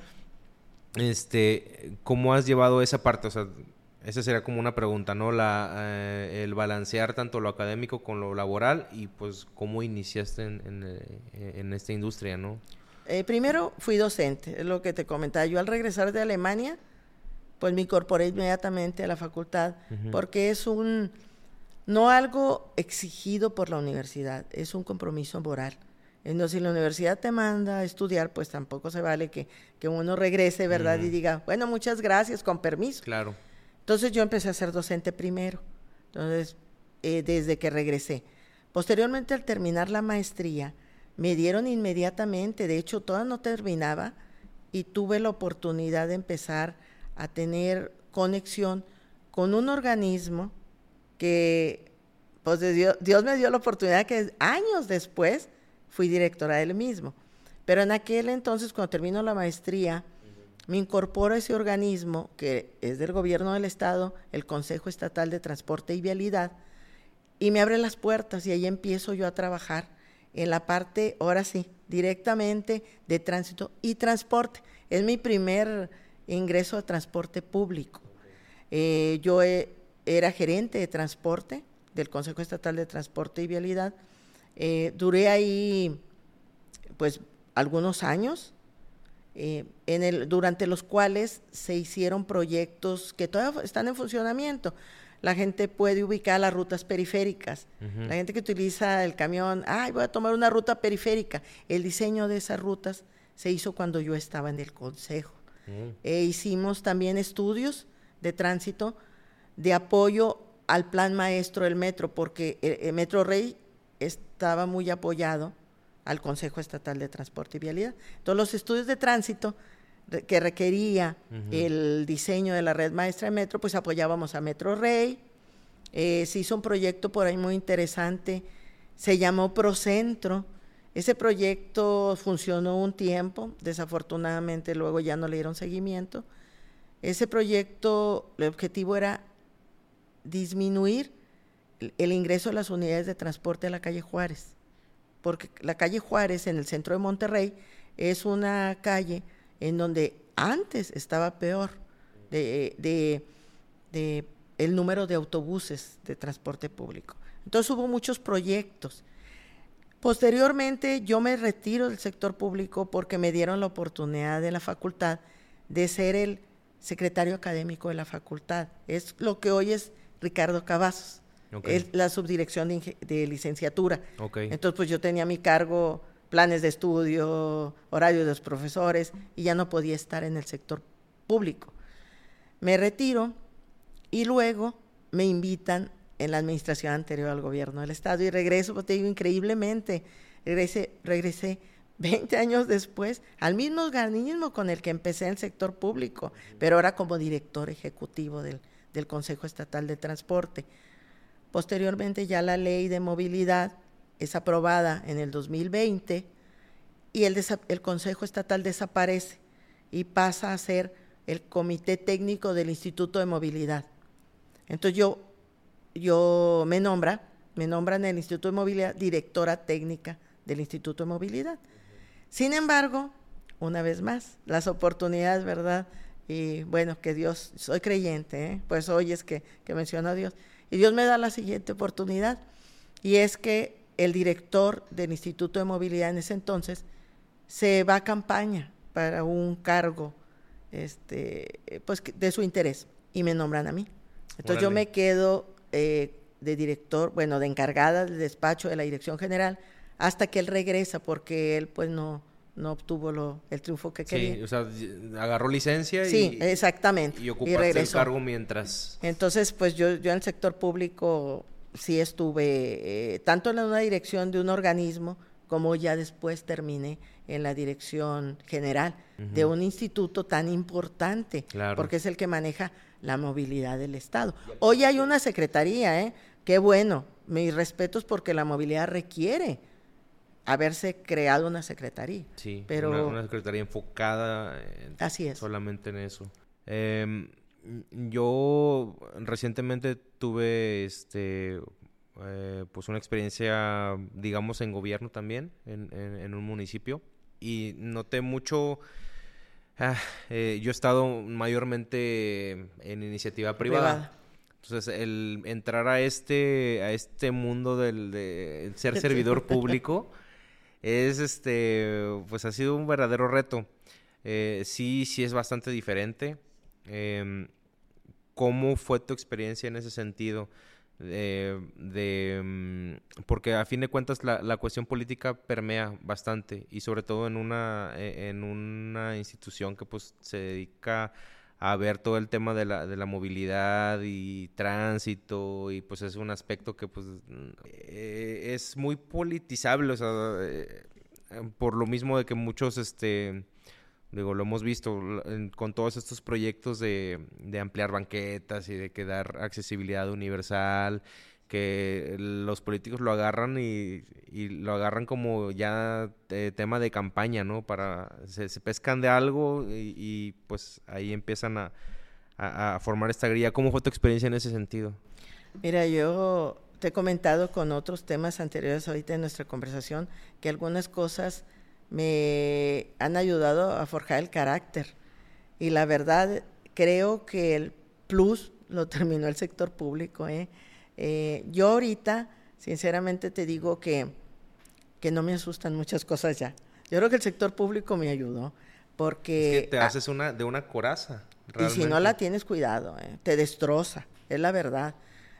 ¿Cómo has llevado esa parte? O sea, esa sería como una pregunta, ¿no? El balancear tanto lo académico con lo laboral y pues cómo iniciaste en esta industria, ¿no? Primero fui docente, es lo que te comentaba. Yo al regresar de Alemania, pues me incorporé inmediatamente a la facultad, porque es no algo exigido por la universidad, es un compromiso moral. Entonces, si la universidad te manda a estudiar, pues tampoco se vale que uno regrese, ¿verdad? Y diga, bueno, muchas gracias, con permiso. Claro. Entonces, yo empecé a ser docente primero, entonces, desde que regresé. Posteriormente, al terminar la maestría, me dieron inmediatamente, de hecho, toda no terminaba, y tuve la oportunidad de empezar a tener conexión con un organismo que, pues, Dios me dio la oportunidad que años después fui directora del mismo. Pero en aquel entonces, cuando termino la maestría, me incorporo a ese organismo que es del gobierno del estado, el Consejo Estatal de Transporte y Vialidad, y me abre las puertas y ahí empiezo yo a trabajar en la parte, ahora sí, directamente de tránsito y transporte. Es mi primer ingreso a transporte público. Yo era gerente de transporte del Consejo Estatal de Transporte y Vialidad. Duré ahí pues algunos años, durante los cuales se hicieron proyectos que todavía están en funcionamiento. La gente puede ubicar las rutas periféricas. La gente que utiliza el camión, voy a tomar una ruta periférica. El diseño de esas rutas se hizo cuando yo estaba en el consejo. Hicimos también estudios de tránsito de apoyo al plan maestro del metro, porque el Metro Rey estaba muy apoyado al Consejo Estatal de Transporte y Vialidad. Entonces, los estudios de tránsito que requería el diseño de la red maestra de metro, pues apoyábamos a Metro Rey. Se hizo un proyecto por ahí muy interesante, se llamó Procentro. Ese proyecto funcionó un tiempo, desafortunadamente luego ya no le dieron seguimiento. Ese proyecto, el objetivo era disminuir el ingreso de las unidades de transporte a la calle Juárez, porque la calle Juárez en el centro de Monterrey es una calle en donde antes estaba peor de el número de autobuses de transporte público. Entonces hubo muchos proyectos. Posteriormente, yo me retiro del sector público porque me dieron la oportunidad en la facultad de ser el secretario académico de la facultad. Es lo que hoy es Ricardo Cavazos, es la subdirección de licenciatura. Entonces, pues yo tenía a mi cargo planes de estudio, horarios de los profesores, y ya no podía estar en el sector público. Me retiro y luego me invitan en la administración anterior al gobierno del estado y regreso, pues te digo, increíblemente, regresé 20 años después al mismo organismo con el que empecé en el sector público, pero ahora como director ejecutivo del Consejo Estatal de Transporte. Posteriormente ya la ley de movilidad es aprobada en el 2020 y el Consejo Estatal desaparece y pasa a ser el Comité Técnico del Instituto de Movilidad. Entonces yo me nombran en el Instituto de Movilidad directora técnica del Instituto de Movilidad. Sin embargo, una vez más, las oportunidades, ¿verdad? Y bueno, que Dios, soy creyente, pues hoy es que menciono a Dios. Y Dios me da la siguiente oportunidad, y es que el director del Instituto de Movilidad en ese entonces se va a campaña para un cargo pues de su interés, y me nombran a mí. Entonces yo me quedo de director, bueno, de encargada del despacho de la dirección general, hasta que él regresa, porque él pues no obtuvo el triunfo que quería. Sí, o sea, agarró licencia sí, exactamente, y ocupaste el cargo mientras. Entonces, pues yo en el sector público sí estuve, tanto en una dirección de un organismo, como ya después terminé en la dirección general de un instituto tan importante, porque es el que maneja la movilidad del Estado. Hoy hay una secretaría, qué bueno, mis respetos, porque la movilidad requiere haberse creado una secretaría. Sí, pero una secretaría enfocada así es. Solamente en eso. Yo recientemente tuve pues una experiencia, digamos, en gobierno también, en un municipio, y noté mucho. Yo he estado mayormente en iniciativa privada. Entonces, el entrar a este mundo del ser servidor público es pues ha sido un verdadero reto. Sí es bastante diferente. ¿Cómo fue tu experiencia en ese sentido? Porque a fin de cuentas la cuestión política permea bastante, y sobre todo en una institución que pues se dedica a ver todo el tema de la movilidad y tránsito, y pues es un aspecto que pues es muy politizable, o sea, por lo mismo de que muchos lo hemos visto con todos estos proyectos de ampliar banquetas y de que dar accesibilidad universal, que los políticos lo agarran y lo agarran como ya tema de campaña, ¿no? Se pescan de algo y pues ahí empiezan a formar esta grilla. ¿Cómo fue tu experiencia en ese sentido? Mira, yo te he comentado con otros temas anteriores ahorita en nuestra conversación que algunas cosas me han ayudado a forjar el carácter, y la verdad creo que el plus lo terminó el sector público. Yo ahorita sinceramente te digo que no me asustan muchas cosas ya. Yo creo que el sector público me ayudó, porque es que te haces de una coraza realmente. Y si no la tienes, cuidado, te destroza, es la verdad.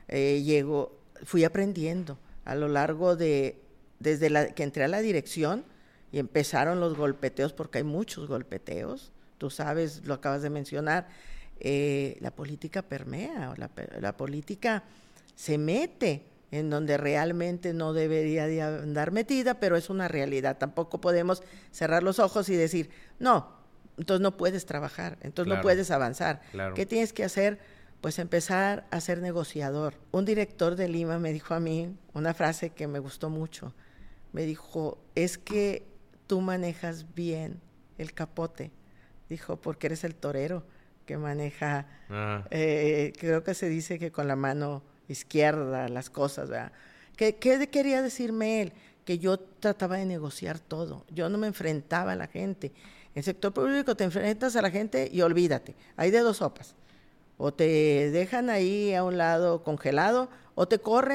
Fui aprendiendo a lo largo desde que entré a la dirección, y empezaron los golpeteos, porque hay muchos golpeteos, tú sabes, lo acabas de mencionar. La política permea, la política se mete en donde realmente no debería de andar metida, pero es una realidad. Tampoco podemos cerrar los ojos y decir, no, entonces no puedes trabajar, entonces no puedes avanzar. ¿Qué tienes que hacer? Pues empezar a ser negociador. Un director de Lima me dijo a mí una frase que me gustó mucho. Me dijo, es que tú manejas bien el capote. Dijo, porque eres el torero que maneja, creo que se dice que con la mano izquierda las cosas, ¿verdad? ¿Qué quería decirme él? Que yo trataba de negociar todo. Yo no me enfrentaba a la gente. En el sector público te enfrentas a la gente y olvídate. Hay de dos sopas. O te dejan ahí a un lado congelado, o te corren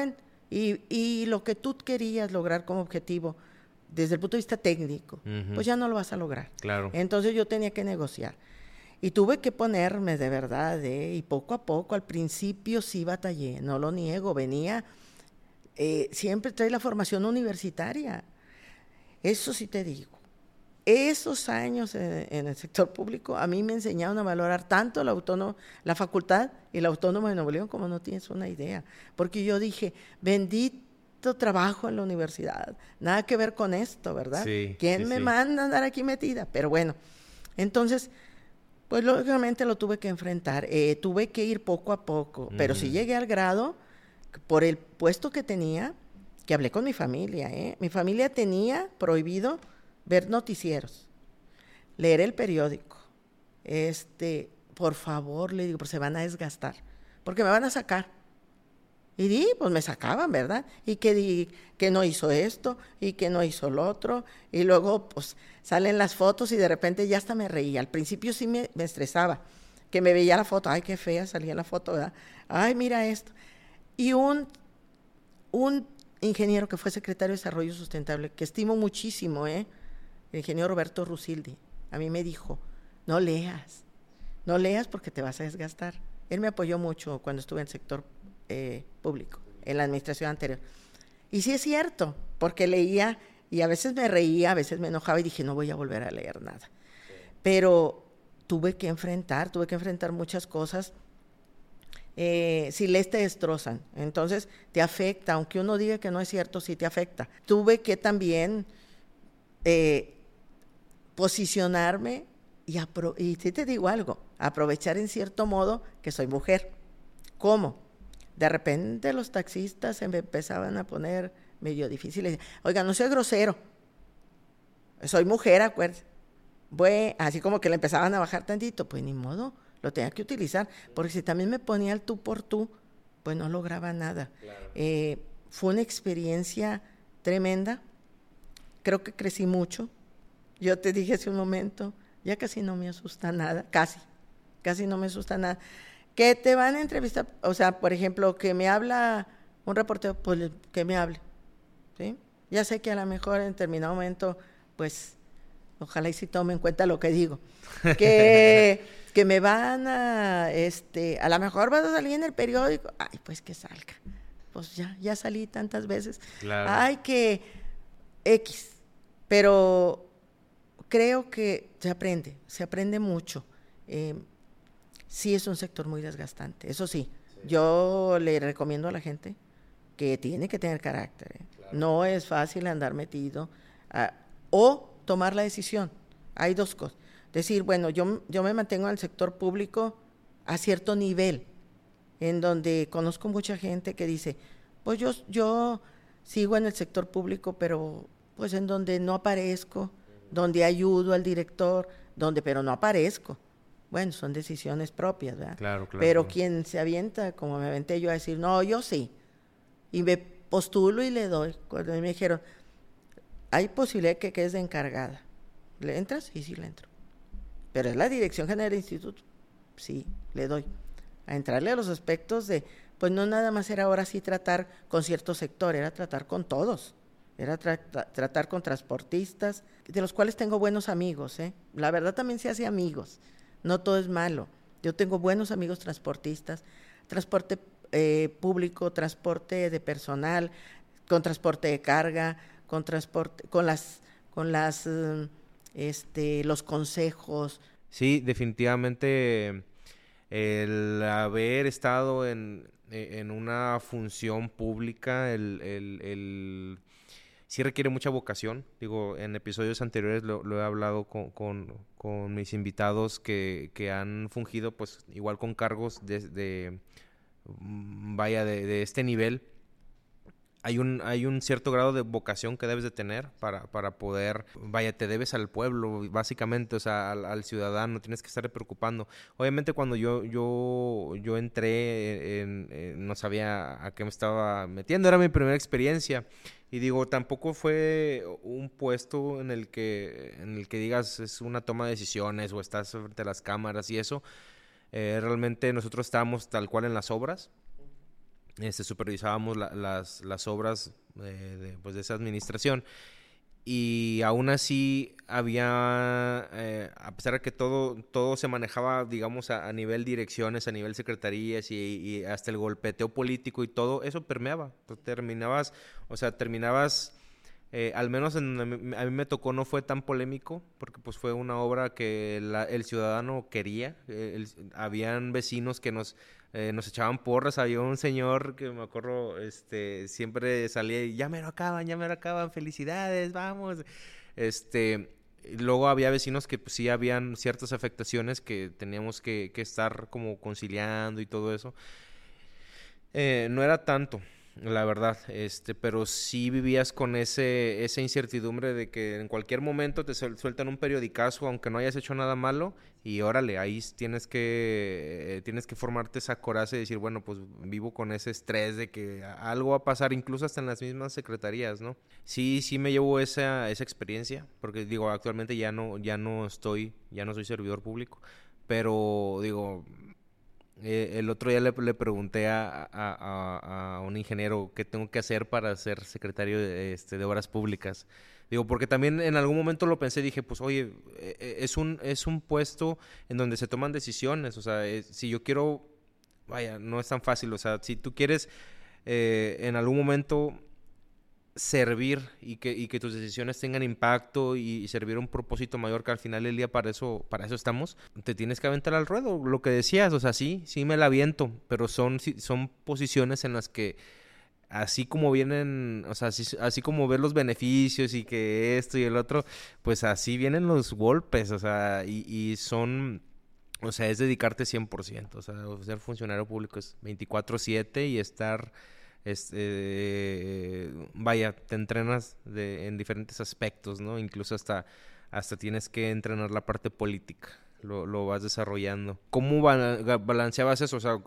y lo que tú querías lograr como objetivo desde el punto de vista técnico, pues ya no lo vas a lograr. Claro. Entonces yo tenía que negociar. Y tuve que ponerme de verdad, y poco a poco, al principio sí batallé, no lo niego, venía, siempre trae la formación universitaria, eso sí te digo. Esos años en el sector público a mí me enseñaron a valorar tanto la facultad y la Autónoma de Nuevo León como no tienes una idea, porque yo dije, bendito trabajo en la universidad, nada que ver con esto, ¿verdad? Sí, ¿Quién sí, me sí. manda a andar aquí metida? Pero bueno, entonces, pues lógicamente lo tuve que enfrentar, tuve que ir poco a poco, pero sí llegué al grado, por el puesto que tenía, que hablé con mi familia, mi familia tenía prohibido ver noticieros, leer el periódico, por favor, le digo, pues se van a desgastar, porque me van a sacar. Y pues me sacaban, ¿verdad? Y que no hizo esto, y que no hizo lo otro, y luego pues salen las fotos y de repente ya hasta me reía. Al principio sí me estresaba, que me veía la foto, ay, qué fea salía la foto, ¿verdad? Ay, mira esto. Y un ingeniero que fue secretario de Desarrollo Sustentable, que estimo muchísimo, el ingeniero Roberto Rusildi, a mí me dijo, no leas porque te vas a desgastar. Él me apoyó mucho cuando estuve en el sector público, en la administración anterior. Y sí es cierto, porque leía y a veces me reía, a veces me enojaba y dije, no voy a volver a leer nada. Pero tuve que enfrentar muchas cosas. Si lees te destrozan, entonces te afecta, aunque uno diga que no es cierto, sí te afecta. Tuve que también posicionarme y sí te digo algo, aprovechar en cierto modo que soy mujer. ¿Cómo? De repente los taxistas se me empezaban a poner medio difíciles. Oiga, no soy grosero, soy mujer, acuérdate. Así como que le empezaban a bajar tantito, pues ni modo, lo tenía que utilizar, porque si también me ponía el tú por tú, pues no lograba nada. Claro. Fue una experiencia tremenda, creo que crecí mucho. Yo te dije hace un momento, ya casi no me asusta nada, casi no me asusta nada. Que te van a entrevistar, o sea, por ejemplo, que me habla un reportero, pues que me hable, ¿sí? Ya sé que a lo mejor en determinado momento, pues, ojalá y si tome en cuenta lo que digo, que me van a lo mejor vas a salir en el periódico, ay, pues que salga, pues ya salí tantas veces, claro. Ay, que X, pero creo que se aprende mucho. Sí es un sector muy desgastante, eso sí, yo le recomiendo a la gente que tiene que tener carácter, Claro. No es fácil andar metido o tomar la decisión, hay dos cosas, decir, bueno, yo me mantengo en el sector público a cierto nivel, en donde conozco mucha gente que dice, pues yo sigo en el sector público, pero pues en donde no aparezco, donde ayudo al director, pero no aparezco. Bueno, son decisiones propias, ¿verdad? Claro, claro. Pero claro. quien se avienta, como me aventé yo a decir, no, yo sí. Y me postulo y le doy. Cuando me dijeron, hay posibilidad de que quedes de encargada. ¿Le entras? Y sí le entro. Pero es la dirección general del instituto. Sí, le doy. A entrarle a los aspectos de, pues no nada más era ahora sí tratar con cierto sector, era tratar con todos. Era tratar con transportistas, de los cuales tengo buenos amigos, La verdad también se hace amigos. No todo es malo. Yo tengo buenos amigos transportistas, transporte público, transporte de personal, con transporte de carga, con transporte, los consejos. Sí, definitivamente el haber estado en una función pública, sí requiere mucha vocación. Digo, en episodios anteriores lo he hablado con mis invitados que han fungido, pues, igual con cargos de este nivel. Hay un cierto grado de vocación que debes de tener para poder, te debes al pueblo, básicamente, o sea, al ciudadano, tienes que estar preocupando. Obviamente cuando yo entré, no sabía a qué me estaba metiendo, era mi primera experiencia. Y digo, tampoco fue un puesto en el que digas es una toma de decisiones o estás frente a las cámaras y eso. Realmente nosotros estábamos tal cual en las obras. supervisábamos las obras pues de esa administración. Y aún así había, a pesar de que todo se manejaba, digamos, a nivel direcciones, a nivel secretarías y hasta el golpeteo político y todo, eso permeaba. Pues terminabas, al menos a mí me tocó, no fue tan polémico, porque pues fue una obra que el ciudadano quería. Habían vecinos que nos echaban porras. Había un señor que me acuerdo, siempre salía y ya me lo acaban, felicidades, vamos. Luego había vecinos que pues, sí habían ciertas afectaciones que teníamos que estar como conciliando y todo eso. No era tanto, la verdad, pero sí vivías con esa incertidumbre de que en cualquier momento te sueltan un periodicazo, aunque no hayas hecho nada malo, y órale, ahí tienes que formarte esa coraza y decir, bueno, pues vivo con ese estrés de que algo va a pasar, incluso hasta en las mismas secretarías, ¿no? Sí me llevo esa experiencia, porque digo, actualmente ya no soy servidor público, pero digo... el otro día le pregunté a un ingeniero qué tengo que hacer para ser secretario de Obras Públicas. Digo, porque también en algún momento lo pensé, dije, pues oye, es un puesto en donde se toman decisiones. O sea, si yo quiero, vaya, no es tan fácil. O sea, si tú quieres en algún momento servir y que tus decisiones tengan impacto y servir a un propósito mayor, que al final del día para eso estamos, te tienes que aventar al ruedo, lo que decías, o sea, sí me la aviento, pero son posiciones en las que así como vienen, o sea, así como ver los beneficios y que esto y el otro, pues así vienen los golpes, o sea, y son... O sea, es dedicarte 100%, o sea, ser funcionario público es 24/7 y estar... vaya, te entrenas en diferentes aspectos, ¿no? Incluso hasta tienes que entrenar la parte política, lo vas desarrollando. ¿Cómo balanceabas eso? O sea,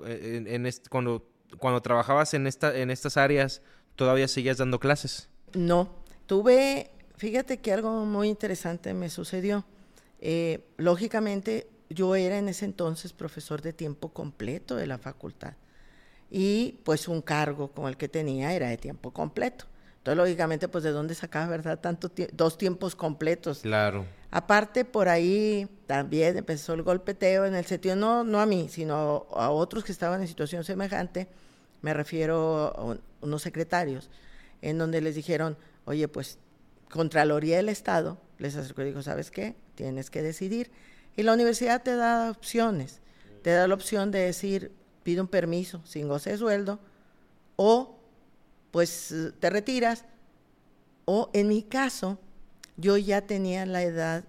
cuando trabajabas en estas áreas, ¿todavía seguías dando clases? No, fíjate que algo muy interesante me sucedió. Lógicamente, yo era en ese entonces profesor de tiempo completo de la facultad. Y pues un cargo como el que tenía era de tiempo completo. Entonces, lógicamente, pues de dónde sacaba, ¿verdad? Dos tiempos completos. Claro. Aparte, por ahí también empezó el golpeteo en el sentido, no a mí, sino a otros que estaban en situación semejante. Me refiero a unos secretarios, en donde les dijeron, oye, pues Contraloría del Estado les acercó y dijo, ¿sabes qué? Tienes que decidir. Y la universidad te da opciones. Te da la opción de decir, pide un permiso sin goce de sueldo, o pues te retiras, o en mi caso, yo ya tenía la edad,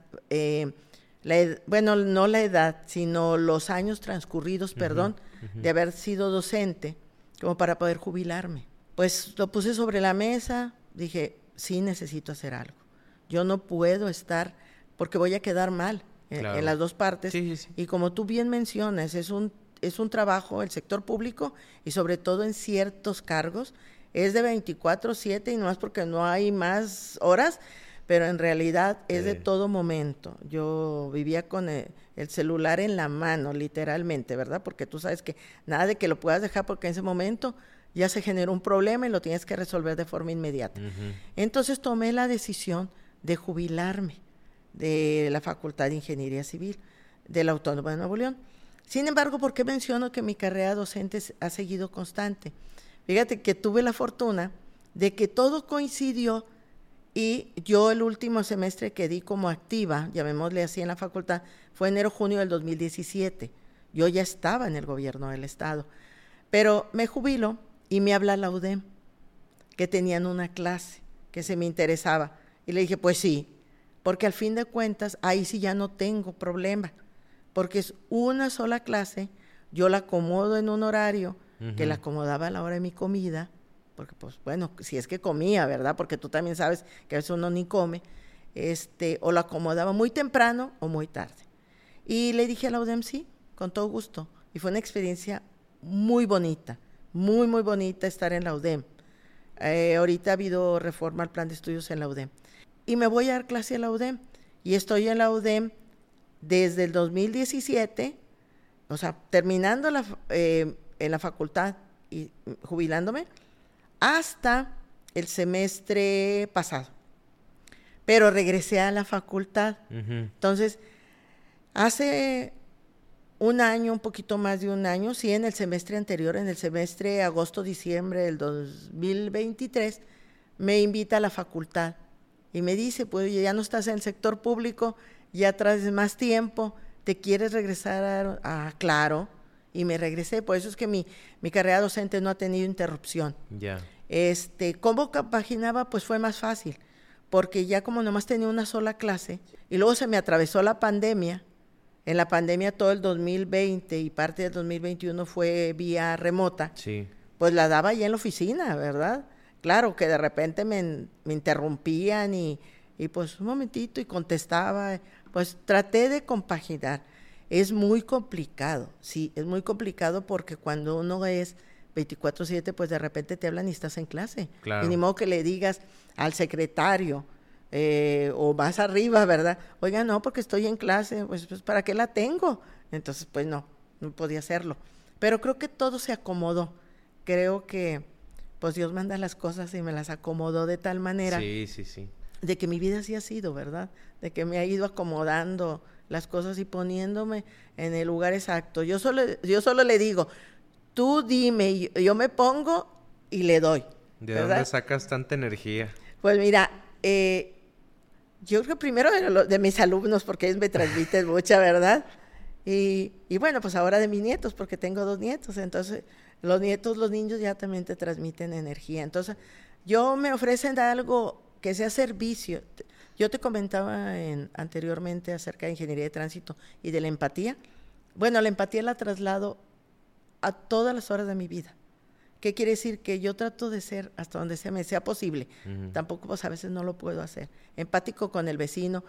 bueno, no la edad, sino los años transcurridos, de haber sido docente, como para poder jubilarme. Pues lo puse sobre la mesa, dije, sí necesito hacer algo. Yo no puedo estar, porque voy a quedar mal en las dos partes. Sí. Y como tú bien mencionas, es un trabajo, el sector público, y sobre todo en ciertos cargos, es de 24/7 y no es porque no hay más horas, pero en realidad es de todo momento. Yo vivía con el celular en la mano, literalmente, ¿verdad? Porque tú sabes que nada de que lo puedas dejar porque en ese momento ya se generó un problema y lo tienes que resolver de forma inmediata. Entonces tomé la decisión de jubilarme de la Facultad de Ingeniería Civil de la Autónoma de Nuevo León. Sin embargo, ¿por qué menciono que mi carrera docente ha seguido constante? Fíjate que tuve la fortuna de que todo coincidió y yo el último semestre que di como activa, llamémosle así en la facultad, fue enero-junio del 2017. Yo ya estaba en el gobierno del estado, pero me jubilo y me habla la UDEM, que tenían una clase que se me interesaba. Y le dije, pues sí, porque al fin de cuentas, ahí sí ya no tengo problema, porque es una sola clase, yo la acomodo en un horario, que la acomodaba a la hora de mi comida, porque pues bueno, si es que comía, ¿verdad? Porque tú también sabes que a veces uno ni come, o la acomodaba muy temprano o muy tarde. Y le dije a la UDEM, sí, con todo gusto. Y fue una experiencia muy bonita, muy, muy bonita estar en la UDEM. Ahorita ha habido reforma al plan de estudios en la UDEM. Y me voy a dar clase a la UDEM. Y estoy en la UDEM desde el 2017, o sea, terminando en la facultad y jubilándome, hasta el semestre pasado. Pero regresé a la facultad. Entonces, hace un año, un poquito más de un año, sí, en el semestre anterior, en el semestre agosto-diciembre del 2023, me invita a la facultad y me dice, pues ya no estás en el sector público, ya traes más tiempo, ¿te quieres regresar claro? Y me regresé, por eso es que mi carrera docente no ha tenido interrupción. Ya. ¿Cómo compaginaba? Pues fue más fácil, porque ya como nomás tenía una sola clase, y luego se me atravesó la pandemia. En la pandemia todo el 2020 y parte del 2021 fue vía remota. Sí. Pues la daba ya en la oficina, ¿verdad? Claro que de repente me interrumpían y pues un momentito y contestaba. Pues traté de compaginar. Es muy complicado, sí, es muy complicado porque cuando uno es 24/7, pues de repente te hablan y estás en clase. Claro. Y ni modo que le digas al secretario o más arriba, ¿verdad? Oiga, no, porque estoy en clase, pues ¿para qué la tengo? Entonces, pues no podía hacerlo. Pero creo que todo se acomodó. Creo que, pues Dios manda las cosas y me las acomodó de tal manera. Sí, sí, sí. De que mi vida así ha sido, ¿verdad? De que me ha ido acomodando las cosas y poniéndome en el lugar exacto. Yo solo le digo, tú dime, yo me pongo y le doy. ¿De ¿verdad? dónde sacas tanta energía? Pues mira, yo creo primero de mis alumnos, porque ellos me transmiten mucha, ¿verdad? Y bueno, pues ahora de mis nietos, porque tengo 2 nietos, entonces los niños ya también te transmiten energía. Entonces, yo me ofrecen algo que sea servicio. Yo te comentaba anteriormente acerca de ingeniería de tránsito y de la empatía. Bueno, la empatía la traslado a todas las horas de mi vida. ¿Qué quiere decir? Que yo trato de ser hasta donde me sea posible. Tampoco, pues a veces no lo puedo hacer. Empático con el vecino,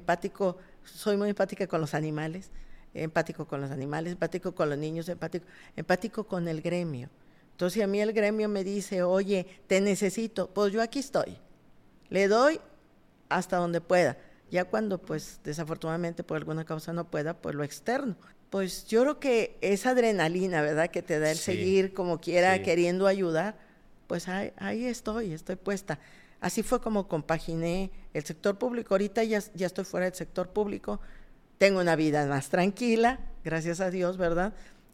soy muy empática con los animales, empático con los niños, empático con el gremio. Entonces, si a mí el gremio me dice, oye, te necesito, pues yo aquí estoy. Le doy hasta donde pueda. Ya cuando, pues, desafortunadamente por alguna causa no pueda, pues lo externo. Pues yo creo que esa adrenalina, ¿verdad?, que te da el seguir como quiera, queriendo ayudar, pues ahí estoy puesta. Así fue como compaginé el sector público. Ahorita ya estoy fuera del sector público, tengo una vida más tranquila, gracias a Dios, ¿verdad?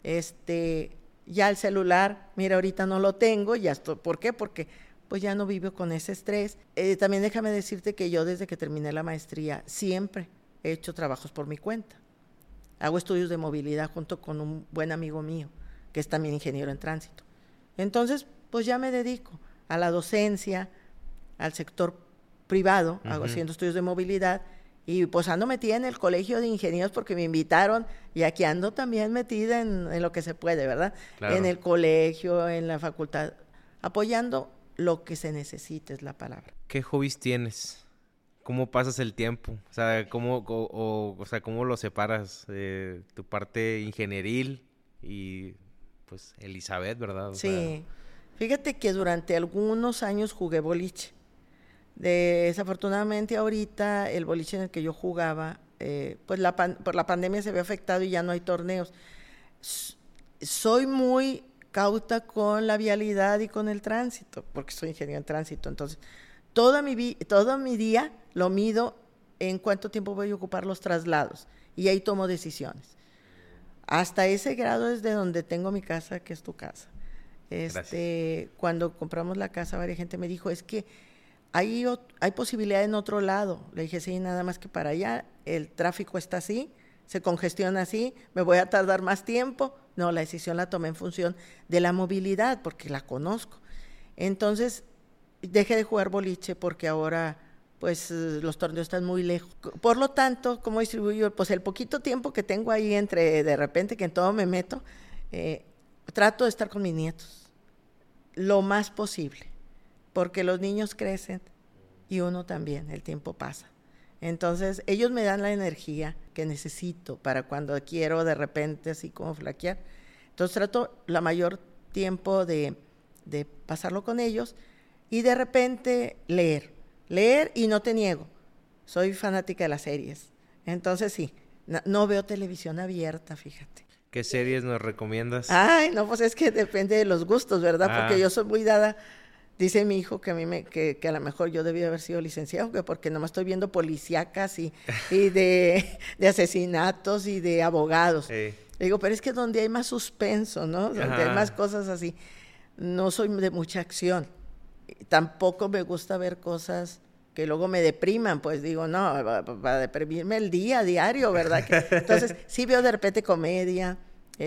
Ya el celular, mira, ahorita no lo tengo, ya estoy. ¿Por qué? Porque pues ya no vivo con ese estrés. También déjame decirte que yo desde que terminé la maestría siempre he hecho trabajos por mi cuenta. Hago estudios de movilidad junto con un buen amigo mío, que es también ingeniero en tránsito. Entonces, pues ya me dedico a la docencia, al sector privado, haciendo estudios de movilidad, y pues ando metida en el colegio de ingenieros porque me invitaron, y aquí ando también metida en lo que se puede, ¿verdad? Claro. En el colegio, en la facultad, apoyando lo que se necesite, es la palabra. ¿Qué hobbies tienes? ¿Cómo pasas el tiempo? O sea, ¿cómo lo separas de tu parte ingenieril y, pues, Elizabeth, ¿verdad? Sí. Fíjate que durante algunos años jugué boliche. Desafortunadamente ahorita el boliche en el que yo jugaba, pues por la pandemia se ve afectado y ya no hay torneos. Soy muy cauta con la vialidad y con el tránsito, porque soy ingeniero en tránsito, entonces todo mi día lo mido en cuánto tiempo voy a ocupar los traslados y ahí tomo decisiones. Hasta ese grado es de donde tengo mi casa, que es tu casa. Cuando compramos la casa, varias gente me dijo, es que hay posibilidad en otro lado. Le dije, sí, nada más que para allá el tráfico está así, se congestiona así, me voy a tardar más tiempo. No, la decisión la tomé en función de la movilidad, porque la conozco. Entonces, dejé de jugar boliche porque ahora, pues, los torneos están muy lejos. Por lo tanto, ¿cómo distribuyo? Pues el poquito tiempo que tengo ahí de repente, que en todo me meto, trato de estar con mis nietos lo más posible, porque los niños crecen y uno también, el tiempo pasa. Entonces, ellos me dan la energía que necesito para cuando quiero de repente así como flaquear. Entonces, trato la mayor tiempo de pasarlo con ellos y de repente leer y no te niego, soy fanática de las series. Entonces, sí, no veo televisión abierta, fíjate. ¿Qué series nos recomiendas? Ay, no, pues es que depende de los gustos, ¿verdad? Porque yo soy muy dada, dice mi hijo que a mí que a lo mejor yo debía haber sido licenciado, que porque nomás estoy viendo policíacas y de asesinatos y de abogados. Digo, pero es que donde hay más suspenso, ¿no? Donde hay más cosas así. No soy de mucha acción. Tampoco me gusta ver cosas que luego me depriman, pues digo, no, para deprimirme el diario, ¿verdad? Entonces, sí veo de repente comedia,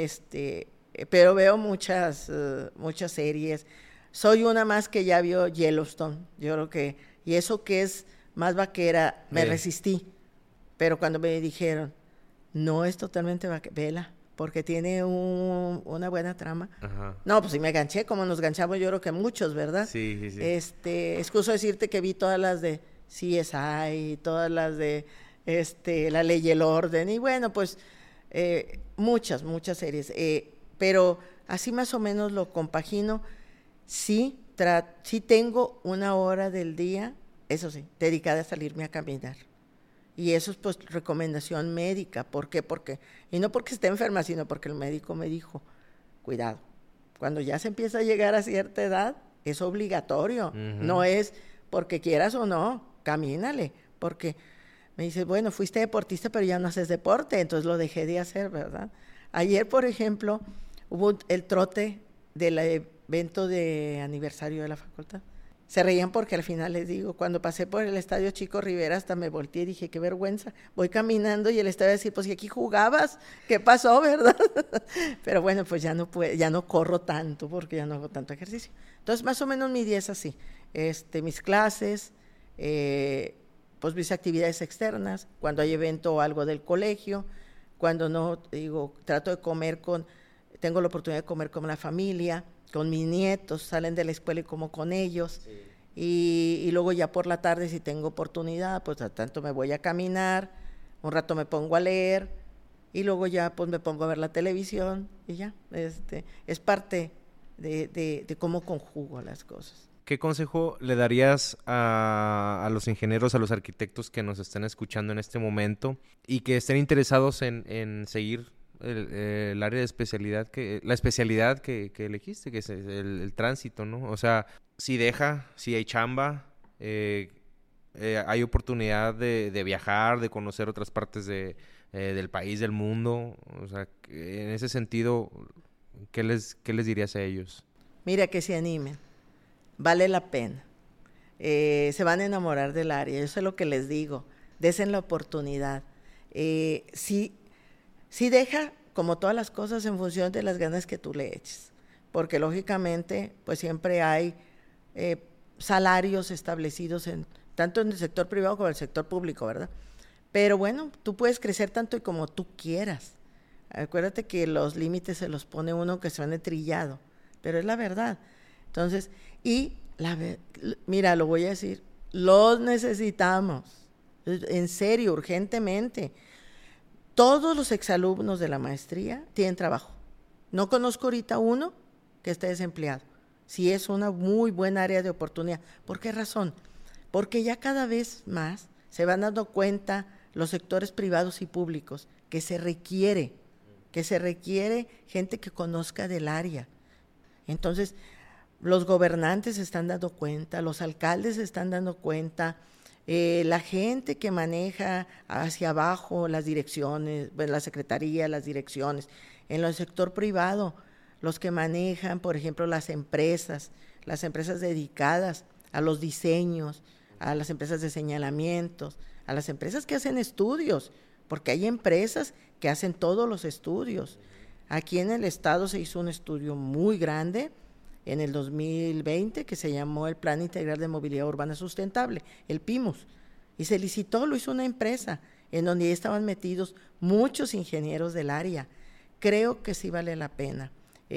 pero veo muchas series. Soy una más que ya vio Yellowstone, yo creo que, y eso que es más vaquera, me resistí, pero cuando me dijeron, no es totalmente vaquera, vela, porque tiene una buena trama. Ajá. No, pues sí me ganché, como nos ganchamos yo creo que muchos, ¿verdad? Sí. Excuso decirte que vi todas las de CSI, todas las de La Ley y el Orden, y bueno, pues muchas series, pero así más o menos lo compagino. Sí tengo una hora del día, eso sí, dedicada a salirme a caminar. Y eso es pues recomendación médica. ¿Por qué? Y no porque esté enferma, sino porque el médico me dijo, cuidado, cuando ya se empieza a llegar a cierta edad, es obligatorio. No es porque quieras o no, camínale. Porque me dice, bueno, fuiste deportista, pero ya no haces deporte, entonces lo dejé de hacer, ¿verdad? Ayer, por ejemplo, hubo el trote del evento de aniversario de la facultad. Se reían porque al final les digo, cuando pasé por el Estadio Chico Rivera hasta me volteé y dije, qué vergüenza, voy caminando y el estadio decir, pues si aquí jugabas, ¿qué pasó, verdad? Pero bueno, pues ya no corro tanto porque ya no hago tanto ejercicio. Entonces, más o menos mi día es así, mis clases, pues mis actividades externas, cuando hay evento o algo del colegio, cuando no, digo, trato de tengo la oportunidad de comer con la familia, con mis nietos, salen de la escuela y como con ellos, y luego ya por la tarde si tengo oportunidad, pues a tanto me voy a caminar, un rato me pongo a leer, y luego ya pues me pongo a ver la televisión, y ya, es parte de cómo conjugo las cosas. ¿Qué consejo le darías a los ingenieros, a los arquitectos que nos estén escuchando en este momento y que estén interesados en seguir el área de especialidad, la especialidad que elegiste, que es el tránsito, ¿no? O sea, si hay chamba, hay oportunidad de viajar, de conocer otras partes del país, del mundo. O sea, en ese sentido, ¿qué les dirías a ellos? Mira, que se animen, vale la pena. Se van a enamorar del área, eso es lo que les digo, desen la oportunidad. Sí deja, como todas las cosas, en función de las ganas que tú le eches, porque lógicamente pues siempre hay salarios establecidos tanto en el sector privado como en el sector público, ¿verdad? Pero bueno, tú puedes crecer tanto y como tú quieras. Acuérdate que los límites se los pone uno que suene trillado, pero es la verdad. Entonces, mira, lo voy a decir, los necesitamos, en serio, urgentemente. Todos los exalumnos de la maestría tienen trabajo. No conozco ahorita uno que esté desempleado. Sí es una muy buena área de oportunidad. ¿Por qué razón? Porque ya cada vez más se van dando cuenta los sectores privados y públicos que se requiere gente que conozca del área. Entonces, los gobernantes se están dando cuenta, los alcaldes se están dando cuenta, la gente que maneja hacia abajo las direcciones, bueno, la secretaría, las direcciones, en el sector privado, los que manejan, por ejemplo, las empresas dedicadas a los diseños, a las empresas de señalamientos, a las empresas que hacen estudios, porque hay empresas que hacen todos los estudios. Aquí en el estado se hizo un estudio muy grande en el 2020 que se llamó el Plan Integral de Movilidad Urbana Sustentable, el PIMUS, y se licitó, lo hizo una empresa en donde ya estaban metidos muchos ingenieros del área. Creo que sí vale la pena.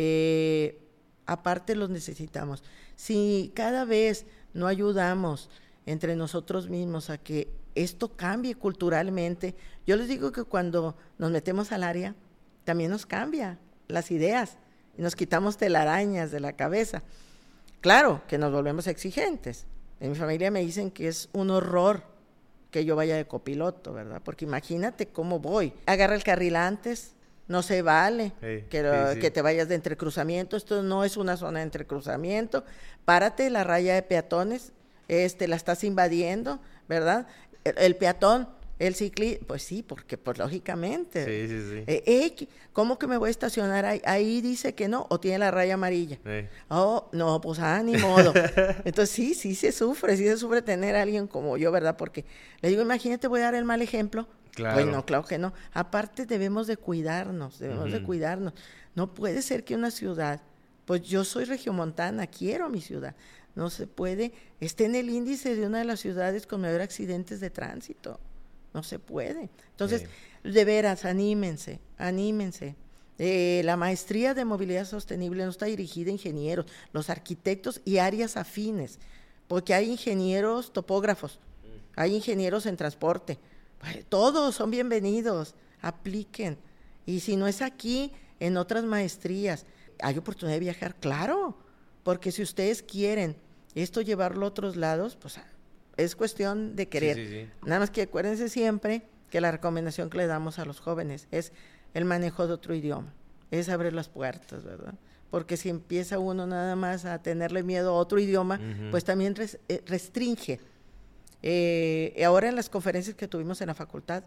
Aparte los necesitamos. Si cada vez no ayudamos entre nosotros mismos a que esto cambie culturalmente, yo les digo que cuando nos metemos al área, también nos cambia las ideas, y nos quitamos telarañas de la cabeza. Claro que nos volvemos exigentes. En mi familia me dicen que es un horror que yo vaya de copiloto, ¿verdad? Porque imagínate cómo voy. Agarra el carril antes, No se vale sí. que te vayas de entrecruzamiento. Esto no es una zona de entrecruzamiento. Párate, la raya de peatones, la estás invadiendo, ¿verdad? El peatón, el ciclista, pues sí, porque pues lógicamente. Sí. ¿Cómo que me voy a estacionar ahí? Ahí dice que no, o tiene la raya amarilla. Oh, no, pues ni modo. Entonces sí se sufre tener a alguien como yo, ¿verdad? Porque le digo, imagínate, voy a dar el mal ejemplo. Claro. Pues no, claro que no. Aparte debemos de cuidarnos, No puede ser que una ciudad, pues yo soy regiomontana, quiero mi ciudad, no se puede, esté en el índice de una de las ciudades con mayor accidentes de tránsito, no se puede. Entonces, de veras, anímense. La maestría de movilidad sostenible no está dirigida a ingenieros, los arquitectos y áreas afines, porque hay ingenieros topógrafos, hay ingenieros en transporte. Todos son bienvenidos, apliquen. Y si no es aquí, en otras maestrías, ¿hay oportunidad de viajar? Claro, porque si ustedes quieren esto llevarlo a otros lados, pues es cuestión de querer. Sí. Nada más que acuérdense siempre que la recomendación que le damos a los jóvenes es el manejo de otro idioma, es abrir las puertas, ¿verdad? Porque si empieza uno nada más a tenerle miedo a otro idioma, pues también restringe. Ahora en las conferencias que tuvimos en la facultad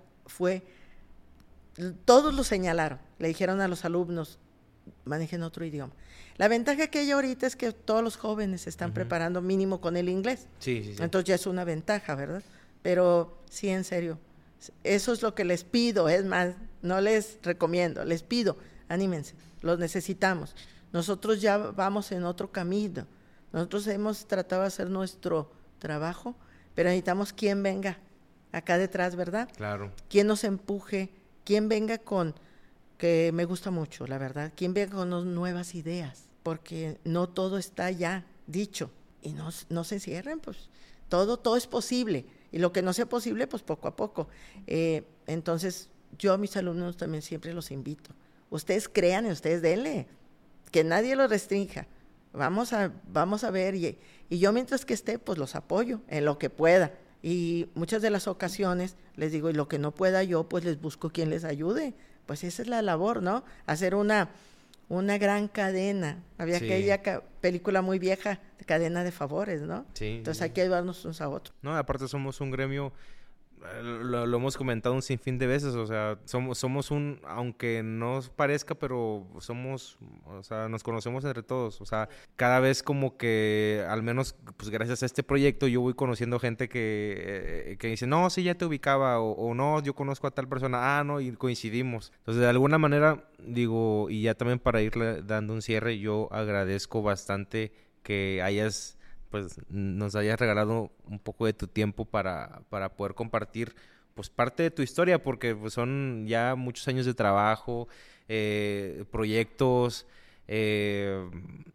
todos lo señalaron, le dijeron a los alumnos, manejen otro idioma. La ventaja que hay ahorita es que todos los jóvenes se están preparando mínimo con el inglés. Sí. Entonces ya es una ventaja, ¿verdad? Pero sí, en serio, eso es lo que les pido, es más, no les recomiendo, les pido, anímense, los necesitamos. Nosotros ya vamos en otro camino, nosotros hemos tratado de hacer nuestro trabajo, pero necesitamos quien venga acá detrás, ¿verdad? Claro. Quien nos empuje, quien venga que me gusta mucho, la verdad, quien venga con nuevas ideas, porque no todo está ya dicho, y no se encierren, pues todo es posible, y lo que no sea posible, pues poco a poco. Entonces, yo a mis alumnos también siempre los invito, ustedes crean y ustedes denle, que nadie los restrinja, vamos a ver, y yo mientras que esté, pues los apoyo en lo que pueda, y muchas de las ocasiones les digo, y lo que no pueda yo, pues les busco quien les ayude, pues esa es la labor, ¿no? Hacer una gran cadena. Había aquella película muy vieja, Cadena de Favores, ¿no? Sí. Entonces hay que ayudarnos unos a otros. No, aparte somos un gremio, lo hemos comentado un sinfín de veces, o sea, somos aunque no parezca, pero nos conocemos entre todos, o sea, cada vez como que, al menos, pues gracias a este proyecto, yo voy conociendo gente que dice, no, sí, ya te ubicaba, o no, yo conozco a tal persona, no, y coincidimos. Entonces, de alguna manera, digo, y ya también para irle dando un cierre, yo agradezco bastante que nos hayas regalado un poco de tu tiempo para poder compartir pues parte de tu historia, porque pues, son ya muchos años de trabajo, proyectos, es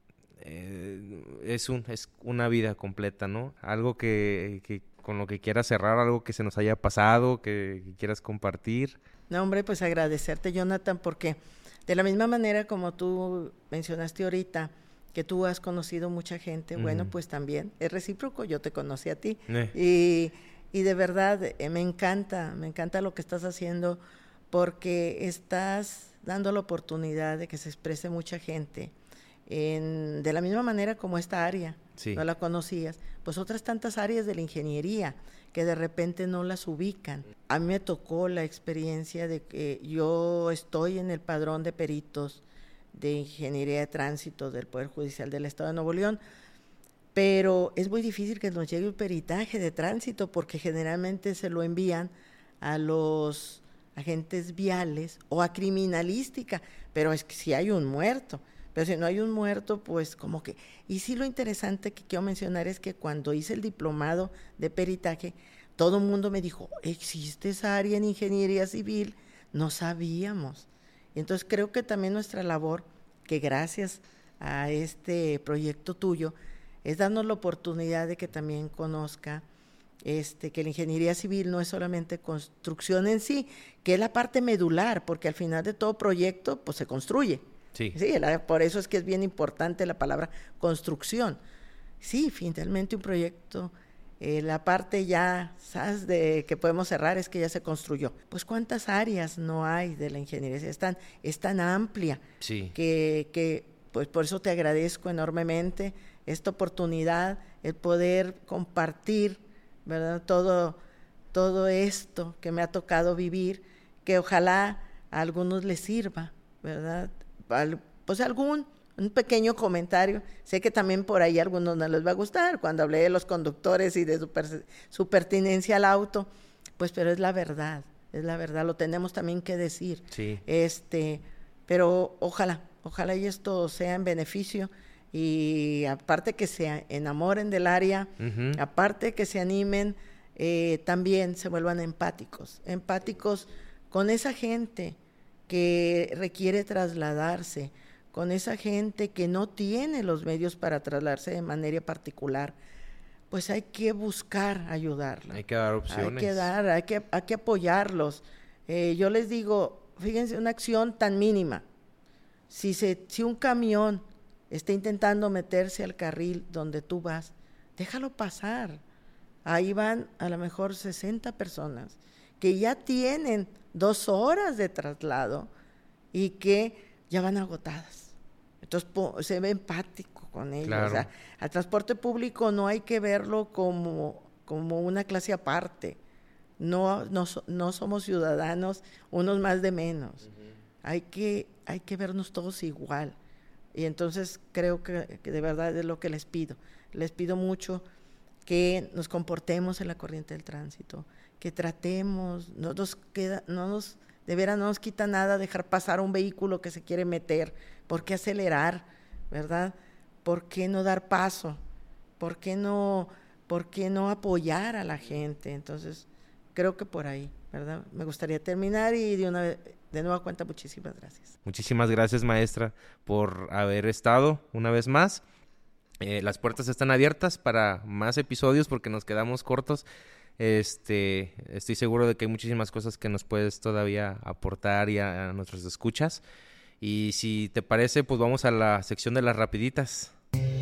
una vida completa, ¿no? Algo que con lo que quieras cerrar, algo que se nos haya pasado, que quieras compartir. No, hombre, pues agradecerte, Jonathan, porque de la misma manera como tú mencionaste ahorita, que tú has conocido mucha gente, bueno, pues también es recíproco, yo te conocí a ti, y de verdad me encanta lo que estás haciendo, porque estás dando la oportunidad de que se exprese mucha gente, de la misma manera como esta área, no la conocías, pues otras tantas áreas de la ingeniería, que de repente no las ubican. A mí me tocó la experiencia de que yo estoy en el padrón de peritos de Ingeniería de Tránsito del Poder Judicial del Estado de Nuevo León, pero es muy difícil que nos llegue un peritaje de tránsito porque generalmente se lo envían a los agentes viales o a criminalística, pero es que si hay un muerto, pero si no hay un muerto, pues como que... Y sí, lo interesante que quiero mencionar es que cuando hice el diplomado de peritaje, todo el mundo me dijo, ¿existe esa área en Ingeniería Civil? No sabíamos. Entonces creo que también nuestra labor, que gracias a este proyecto tuyo, es darnos la oportunidad de que también conozca que la ingeniería civil no es solamente construcción en sí, que es la parte medular, porque al final de todo proyecto pues se construye. Sí, por eso es que es bien importante la palabra construcción. Sí, finalmente un proyecto La parte ya, ¿sabes?, de que podemos cerrar es que ya se construyó. Pues cuántas áreas no hay de la ingeniería, es tan amplia Sí. que pues por eso te agradezco enormemente esta oportunidad, el poder compartir, ¿verdad?, todo esto que me ha tocado vivir, que ojalá a algunos les sirva, ¿verdad? Pues un pequeño comentario. Sé que también por ahí a algunos no les va a gustar cuando hablé de los conductores y de su pertinencia al auto, pues pero es la verdad, lo tenemos también que decir. Sí. Pero ojalá y esto sea en beneficio, y aparte que se enamoren del área, aparte que se animen, también se vuelvan empáticos con esa gente que requiere trasladarse, con esa gente que no tiene los medios para trasladarse de manera particular. Pues hay que buscar ayudarla. Hay que dar opciones. Hay que apoyarlos. Yo les digo, fíjense, una acción tan mínima. Si un camión está intentando meterse al carril donde tú vas, déjalo pasar. Ahí van a lo mejor 60 personas que ya tienen 2 horas de traslado y que ya van agotadas. Entonces se ve empático con ellos. Claro. O sea, al transporte público no hay que verlo como una clase aparte. No somos ciudadanos, unos más de menos. Hay que vernos todos igual. Y entonces creo que de verdad es lo que les pido. Les pido mucho que nos comportemos en la corriente del tránsito, que tratemos, de veras no nos quita nada dejar pasar a un vehículo que se quiere meter. ¿Por qué acelerar, verdad? ¿Por qué no dar paso? ¿Por qué no apoyar a la gente? Entonces, creo que por ahí, ¿verdad? Me gustaría terminar y de nueva cuenta, muchísimas gracias. Muchísimas gracias, maestra, por haber estado una vez más. Las puertas están abiertas para más episodios porque nos quedamos cortos. Estoy seguro de que hay muchísimas cosas que nos puedes todavía aportar y a nuestros escuchas. Y si te parece, pues vamos a la sección de las rapiditas.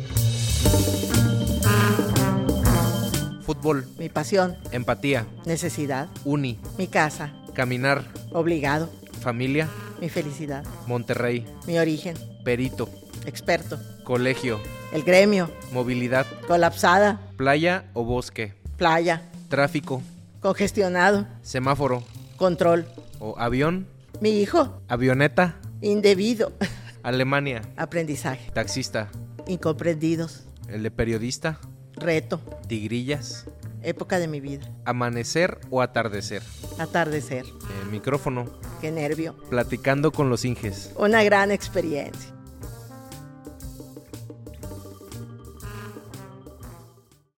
Fútbol. Mi pasión. Empatía. Necesidad. Uni. Mi casa. Caminar. Obligado. Familia. Mi felicidad. Monterrey. Mi origen. Perito. Experto. Colegio. El gremio. Movilidad. Colapsada. Playa o bosque. Playa. Tráfico. Congestionado. Semáforo. Control. O avión. Mi hijo. Avioneta. Indebido. Alemania. Aprendizaje. Taxista. Incomprendidos. El de periodista. Reto. Tigrillas. Época de mi vida. Amanecer o atardecer. Atardecer. Micrófono. Qué nervio. Platicando con los Inges. Una gran experiencia.